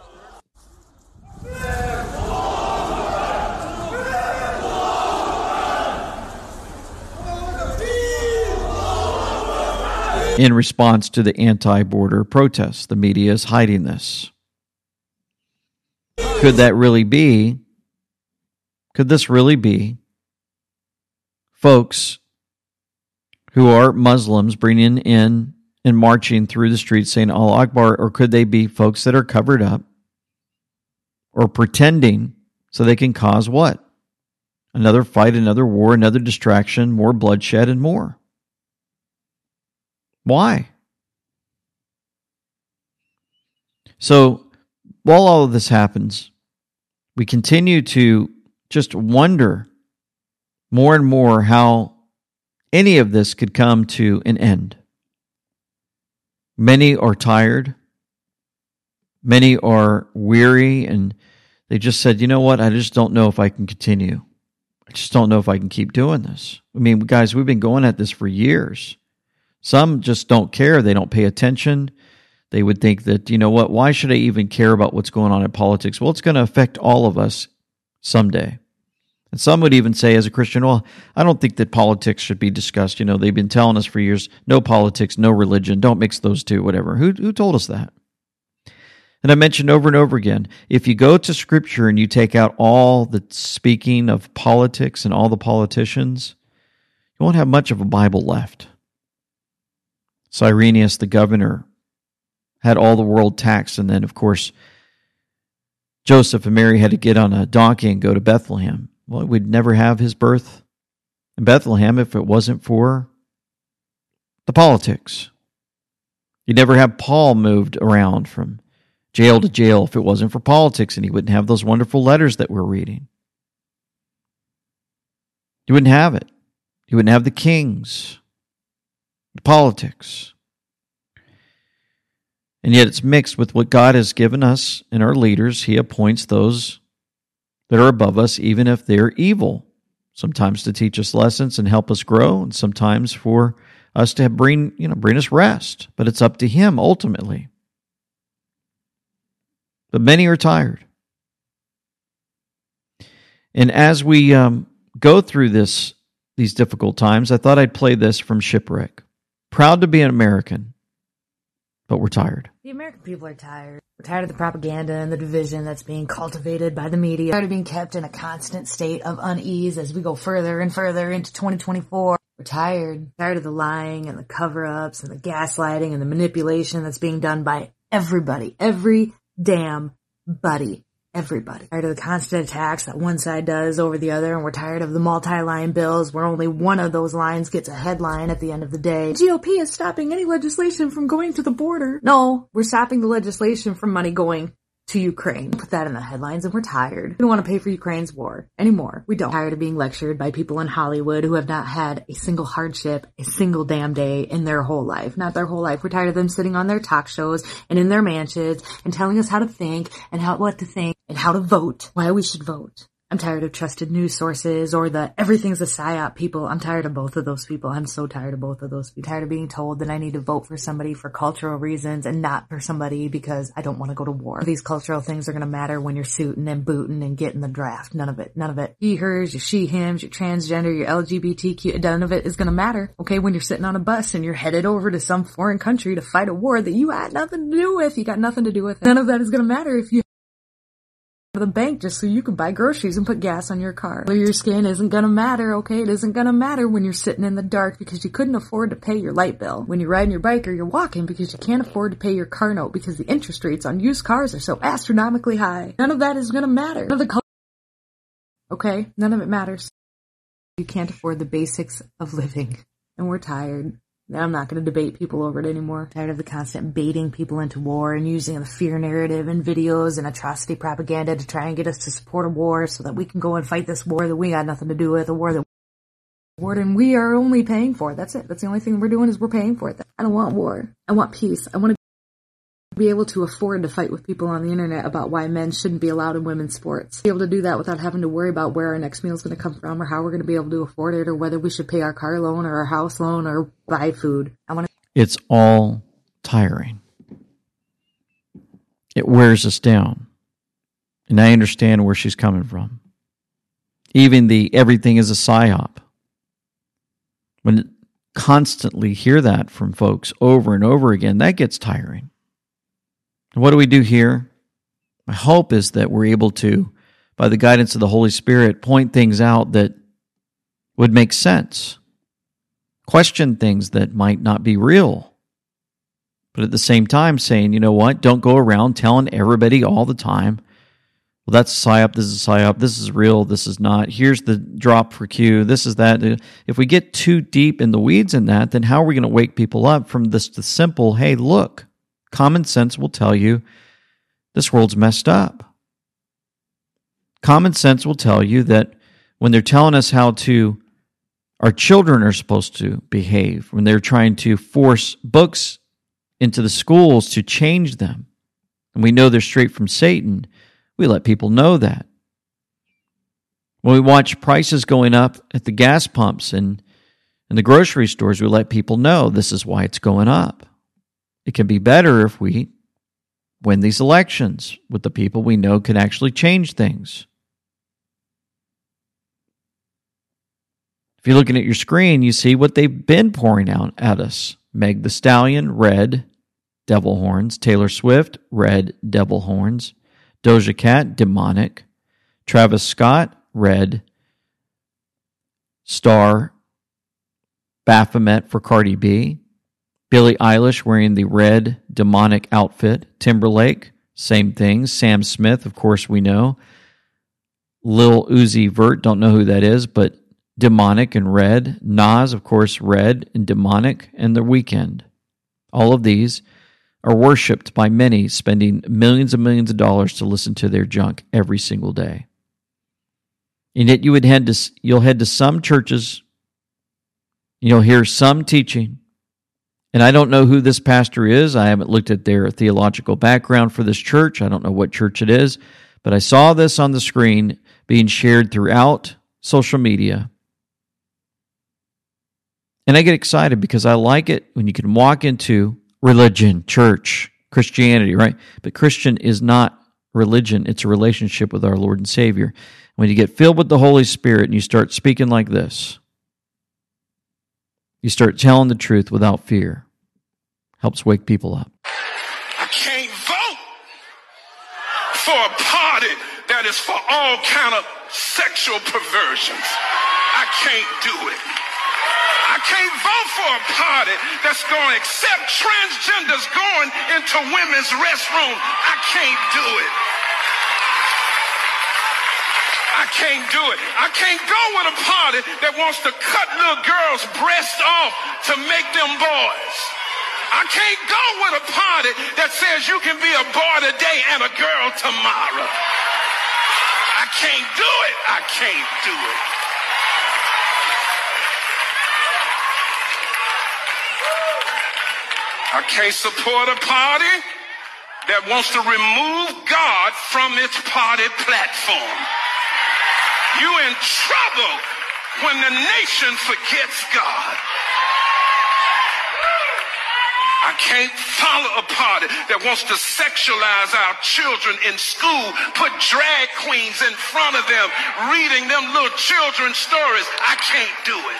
In response to the anti-border protests. The media is hiding this. Could that really be, could this really be folks who are Muslims bringing in and marching through the streets saying Allah Akbar, or could they be folks that are covered up or pretending so they can cause what? Another fight, another war, another distraction, more bloodshed, and more. Why? So, while all of this happens, we continue to just wonder more and more how any of this could come to an end. Many are tired. Many are weary, and they just said, you know what, I just don't know if I can continue. I just don't know if I can keep doing this. I mean, guys, we've been going at this for years. Some just don't care. They don't pay attention. They would think that, you know what, why should I even care about what's going on in politics? Well, it's going to affect all of us someday. And some would even say as a Christian, well, I don't think that politics should be discussed. You know, they've been telling us for years, no politics, no religion, don't mix those two, whatever. Who, who told us that? And I mentioned over and over again, if you go to Scripture and you take out all the speaking of politics and all the politicians, you won't have much of a Bible left. Cyrenius, the governor, had all the world taxed, and then, of course, Joseph and Mary had to get on a donkey and go to Bethlehem. Well, we'd never have his birth in Bethlehem if it wasn't for the politics. You'd never have Paul moved around from jail to jail if it wasn't for politics, and he wouldn't have those wonderful letters that we're reading. You wouldn't have it. You wouldn't have the kings, the politics. And yet it's mixed with what God has given us and our leaders. He appoints those that are above us, even if they're evil, sometimes to teach us lessons and help us grow, and sometimes for us to bring, you know, bring us rest. But it's up to Him ultimately. But many are tired. And as we um, go through this, these difficult times, I thought I'd play this from Shipwreck. Proud to be an American, but we're tired. The American people are tired. We're tired of the propaganda and the division that's being cultivated by the media. We're tired of being kept in a constant state of unease as we go further and further into twenty twenty-four. We're tired. Tired of the lying and the cover-ups and the gaslighting and the manipulation that's being done by everybody. Every damn buddy. Everybody. Tired of the constant attacks that one side does over the other, and we're tired of the multi-line bills where only one of those lines gets a headline at the end of the day. G O P is stopping any legislation from going to the border. No, we're stopping the legislation from money going to Ukraine. Put that in the headlines, and we're tired. We don't want to pay for Ukraine's war anymore. We don't. We're tired of being lectured by people in Hollywood who have not had a single hardship a single damn day in their whole life. Not their whole life. We're tired of them sitting on their talk shows and in their mansions and telling us how to think and how what to think and how to vote. Why we should vote. I'm tired of trusted news sources or the everything's a psyop people. I'm tired of both of those people. I'm so tired of both of those people. I'm tired of being told that I need to vote for somebody for cultural reasons and not for somebody because I don't want to go to war. These cultural things are going to matter when you're suiting and booting and getting the draft. None of it. None of it. He, hers, your she, hims, your transgender, your L G B T Q. None of it is going to matter. Okay, when you're sitting on a bus and you're headed over to some foreign country to fight a war that you had nothing to do with. You got nothing to do with it. None of that is going to matter if you to the bank just so you can buy groceries and put gas on your car. Color your skin isn't gonna matter, okay? It isn't gonna matter when you're sitting in the dark because you couldn't afford to pay your light bill. When you're riding your bike or you're walking because you can't afford to pay your car note because the interest rates on used cars are so astronomically high. None of that is gonna matter. None of the color, okay? None of it matters. You can't afford the basics of living. And we're tired. I'm not going to debate people over it anymore. Tired of the constant baiting people into war and using the fear narrative and videos and atrocity propaganda to try and get us to support a war so that we can go and fight this war that we got nothing to do with, a war that war and we are only paying for. That's it. That's the only thing we're doing is we're paying for it. I don't want war. I want peace. I want to be able to afford to fight with people on the internet about why men shouldn't be allowed in women's sports. Be able to do that without having to worry about where our next meal is going to come from or how we're going to be able to afford it or whether we should pay our car loan or our house loan or buy food. I want to. It's all tiring. It wears us down. And I understand where she's coming from. Even the everything is a psyop. When you constantly hear that from folks over and over again, that gets tiring. And what do we do here? My hope is that we're able to, by the guidance of the Holy Spirit, point things out that would make sense. Question things that might not be real. But at the same time saying, you know what, don't go around telling everybody all the time, well, that's a psyop, this is a psyop, this is real, this is not, here's the drop for Q, this is that. If we get too deep in the weeds in that, then how are we going to wake people up from this the simple, hey, look, common sense will tell you this world's messed up. Common sense will tell you that when they're telling us how to, our children are supposed to behave, when they're trying to force books into the schools to change them, and we know they're straight from Satan, we let people know that. When we watch prices going up at the gas pumps and In the grocery stores, we let people know this is why it's going up. It can be better if we win these elections with the people we know can actually change things. If you're looking at your screen, you see what they've been pouring out at us. Meg the Stallion, red, devil horns. Taylor Swift, red, devil horns. Doja Cat, demonic. Travis Scott, red, star, Baphomet for Cardi B. Billie Eilish wearing the red, demonic outfit. Timberlake, same thing. Sam Smith, of course we know. Lil Uzi Vert, don't know who that is, but demonic and red. Nas, of course, red and demonic. And The Weeknd. All of these are worshipped by many, spending millions and millions of dollars to listen to their junk every single day. And yet you would head to, you'll head to some churches, you'll hear some teaching, and I don't know who this pastor is. I haven't looked at their theological background for this church. I don't know what church it is, but I saw this on the screen being shared throughout social media. And I get excited because I like it when you can walk into religion, church, Christianity, right? But Christian is not religion. It's a relationship with our Lord and Savior. When you get filled with the Holy Spirit and you start speaking like this, you start telling the truth without fear. Helps wake people up. I can't vote for a party that is for all kind of sexual perversions. I can't do it. I can't vote for a party that's going to accept transgenders going into women's restrooms. I can't do it. I can't do it. I can't go with a party that wants to cut little girls' breasts off to make them boys. I can't go with a party that says you can be a boy today and a girl tomorrow. I can't do it. I can't do it. I can't support a party that wants to remove God from its party platform. You in trouble when the nation forgets God. I can't follow a party that wants to sexualize our children in school, put drag queens in front of them, reading them little children's stories. I can't do it.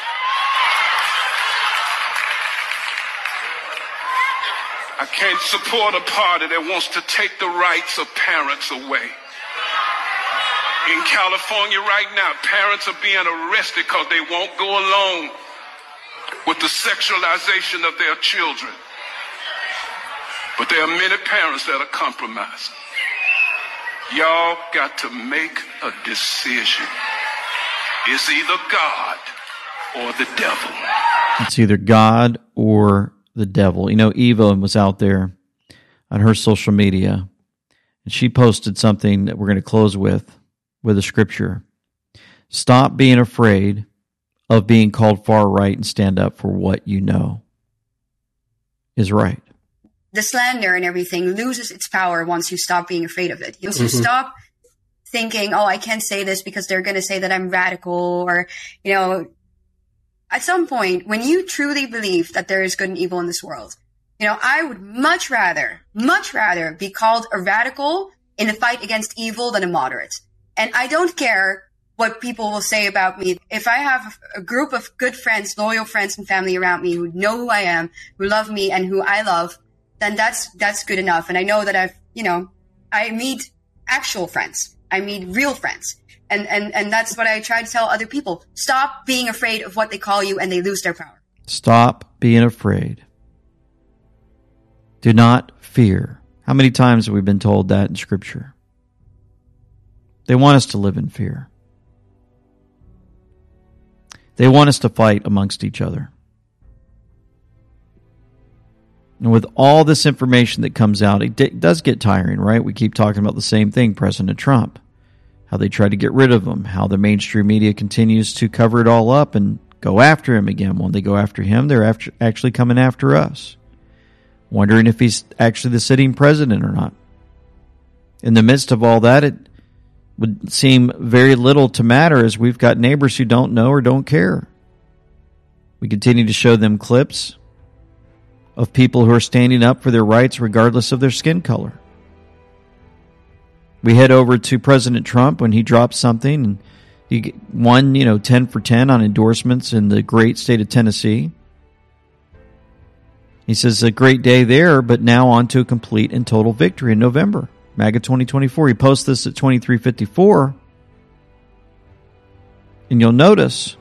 I can't support a party that wants to take the rights of parents away. In California right now, parents are being arrested because they won't go along with the sexualization of their children. But there are many parents that are compromising. Y'all got to make a decision. It's either God or the devil. It's either God or the devil. You know, Eva was out there on her social media, and she posted something that we're going to close with, with a scripture. Stop being afraid of being called far right and stand up for what you know is right. The slander and everything loses its power once you stop being afraid of it. Once you Mm-hmm. stop thinking, oh, I can't say this because they're going to say that I'm radical, or, you know, at some point, when you truly believe that there is good and evil in this world, you know, I would much rather, much rather be called a radical in the fight against evil than a moderate. And I don't care what people will say about me. If I have a group of good friends, loyal friends and family around me who know who I am, who love me and who I love, then that's, that's good enough. And I know that I've, you know, I meet actual friends. I meet real friends. And, and, and that's what I try to tell other people. Stop being afraid of what they call you and they lose their power. Stop being afraid. Do not fear. How many times have we been told that in Scripture? They want us to live in fear. They want us to fight amongst each other. And with all this information that comes out, it d- does get tiring, right? We keep talking about the same thing, President Trump. How they try to get rid of him, how the mainstream media continues to cover it all up and go after him again. When they go after him, they're after, actually coming after us. Wondering if he's actually the sitting president or not. In the midst of all that, it would seem very little to matter, as we've got neighbors who don't know or don't care. We continue to show them clips of people who are standing up for their rights regardless of their skin color. We head over to President Trump when he drops something, and he won, you know, ten for ten on endorsements in the great state of Tennessee. He says a great day there, but now on to a complete and total victory in November. MAGA twenty twenty-four. He posts this at twenty-three fifty-four. And you'll notice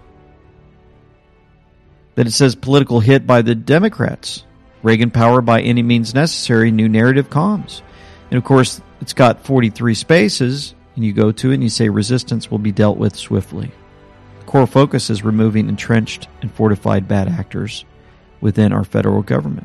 that it says political hit by the Democrats. Reagan power by any means necessary, new narrative comms. And of course, it's got forty-three spaces, and you go to it and you say resistance will be dealt with swiftly. The core focus is removing entrenched and fortified bad actors within our federal government.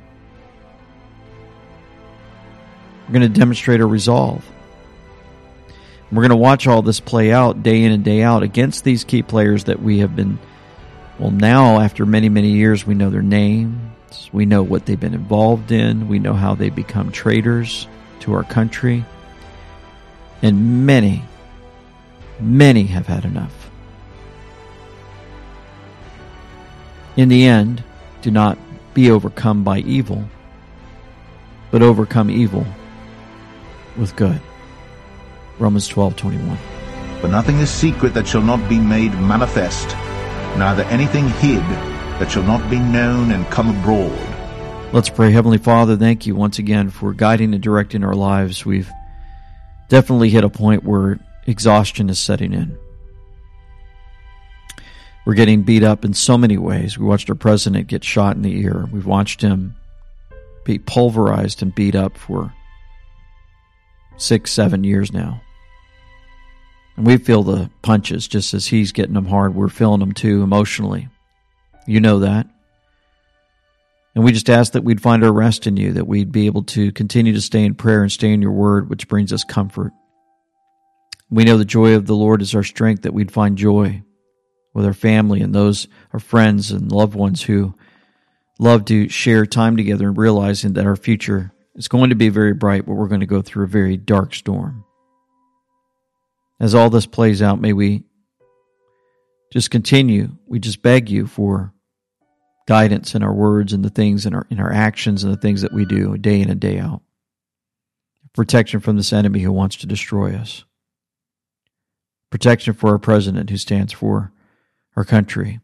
We're going to demonstrate our resolve. We're going to watch all this play out day in and day out against these key players that we have been, well, now after many, many years, we know their names. We know what they've been involved in. We know how they become traitors to our country. And many, many have had enough. In the end, do not be overcome by evil, but overcome evil with good. Romans twelve twenty-one. For nothing is secret that shall not be made manifest, neither anything hid that shall not be known and come abroad. Let's pray. Heavenly Father, thank you once again for guiding and directing our lives. We've definitely hit a point where exhaustion is setting in. We're getting beat up in so many ways. We watched our president get shot in the ear. We've watched him be pulverized and beat up for six, seven years now. And we feel the punches just as he's getting them hard. We're feeling them too emotionally. You know that. And we just ask that we'd find our rest in you, that we'd be able to continue to stay in prayer and stay in your word, which brings us comfort. We know the joy of the Lord is our strength, that we'd find joy with our family and those, our friends and loved ones who love to share time together, and realizing that our future is going to be very bright, but we're going to go through a very dark storm. As all this plays out, may we just continue. We just beg you for guidance in our words and the things in our in our actions and the things that we do day in and day out. Protection from this enemy who wants to destroy us. Protection for our president who stands for our country.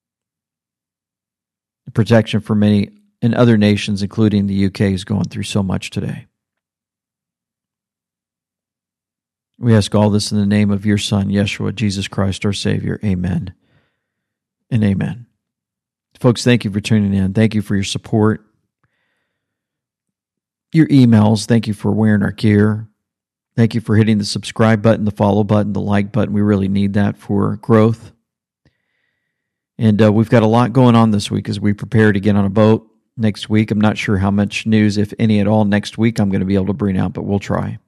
Protection for many in other nations, including the U K, is going through so much today. We ask all this in the name of your Son, Yeshua, Jesus Christ, our Savior. Amen and amen. Folks, thank you for tuning in. Thank you for your support, your emails. Thank you for wearing our gear. Thank you for hitting the subscribe button, the follow button, the like button. We really need that for growth. And uh, we've got a lot going on this week as we prepare to get on a boat next week. I'm not sure how much news, if any at all, next week I'm going to be able to bring out, but we'll try.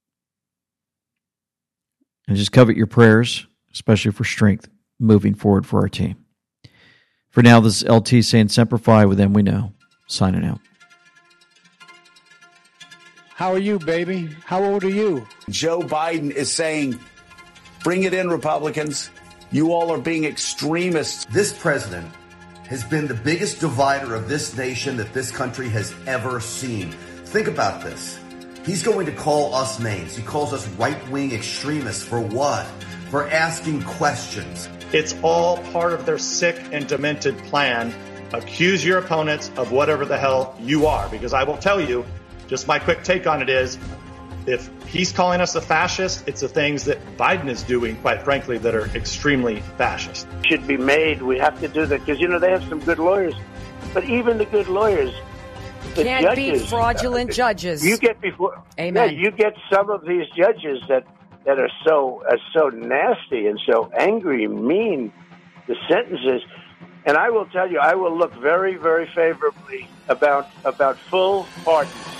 And just covet your prayers, especially for strength moving forward for our team. For now, this is L T saying Semper Fi, with them we know. Signing out. How are you, baby? How old are you? Joe Biden is saying, bring it in, Republicans. You all are being extremists. This president has been the biggest divider of this nation that this country has ever seen. Think about this. He's going to call us names. He calls us right-wing extremists. For what? For asking questions. It's all part of their sick and demented plan. Accuse your opponents of whatever the hell you are. Because I will tell you, just my quick take on it is, if he's calling us a fascist, it's the things that Biden is doing, quite frankly, that are extremely fascist. Should be made. We have to do that because, you know, they have some good lawyers. But even the good lawyers, the Can't judges, be fraudulent uh, judges. You get before, Amen. Yeah, you get some of these judges that that are so uh, so nasty and so angry, mean, the sentences. And I will tell you, I will look very, very favorably about about full pardons.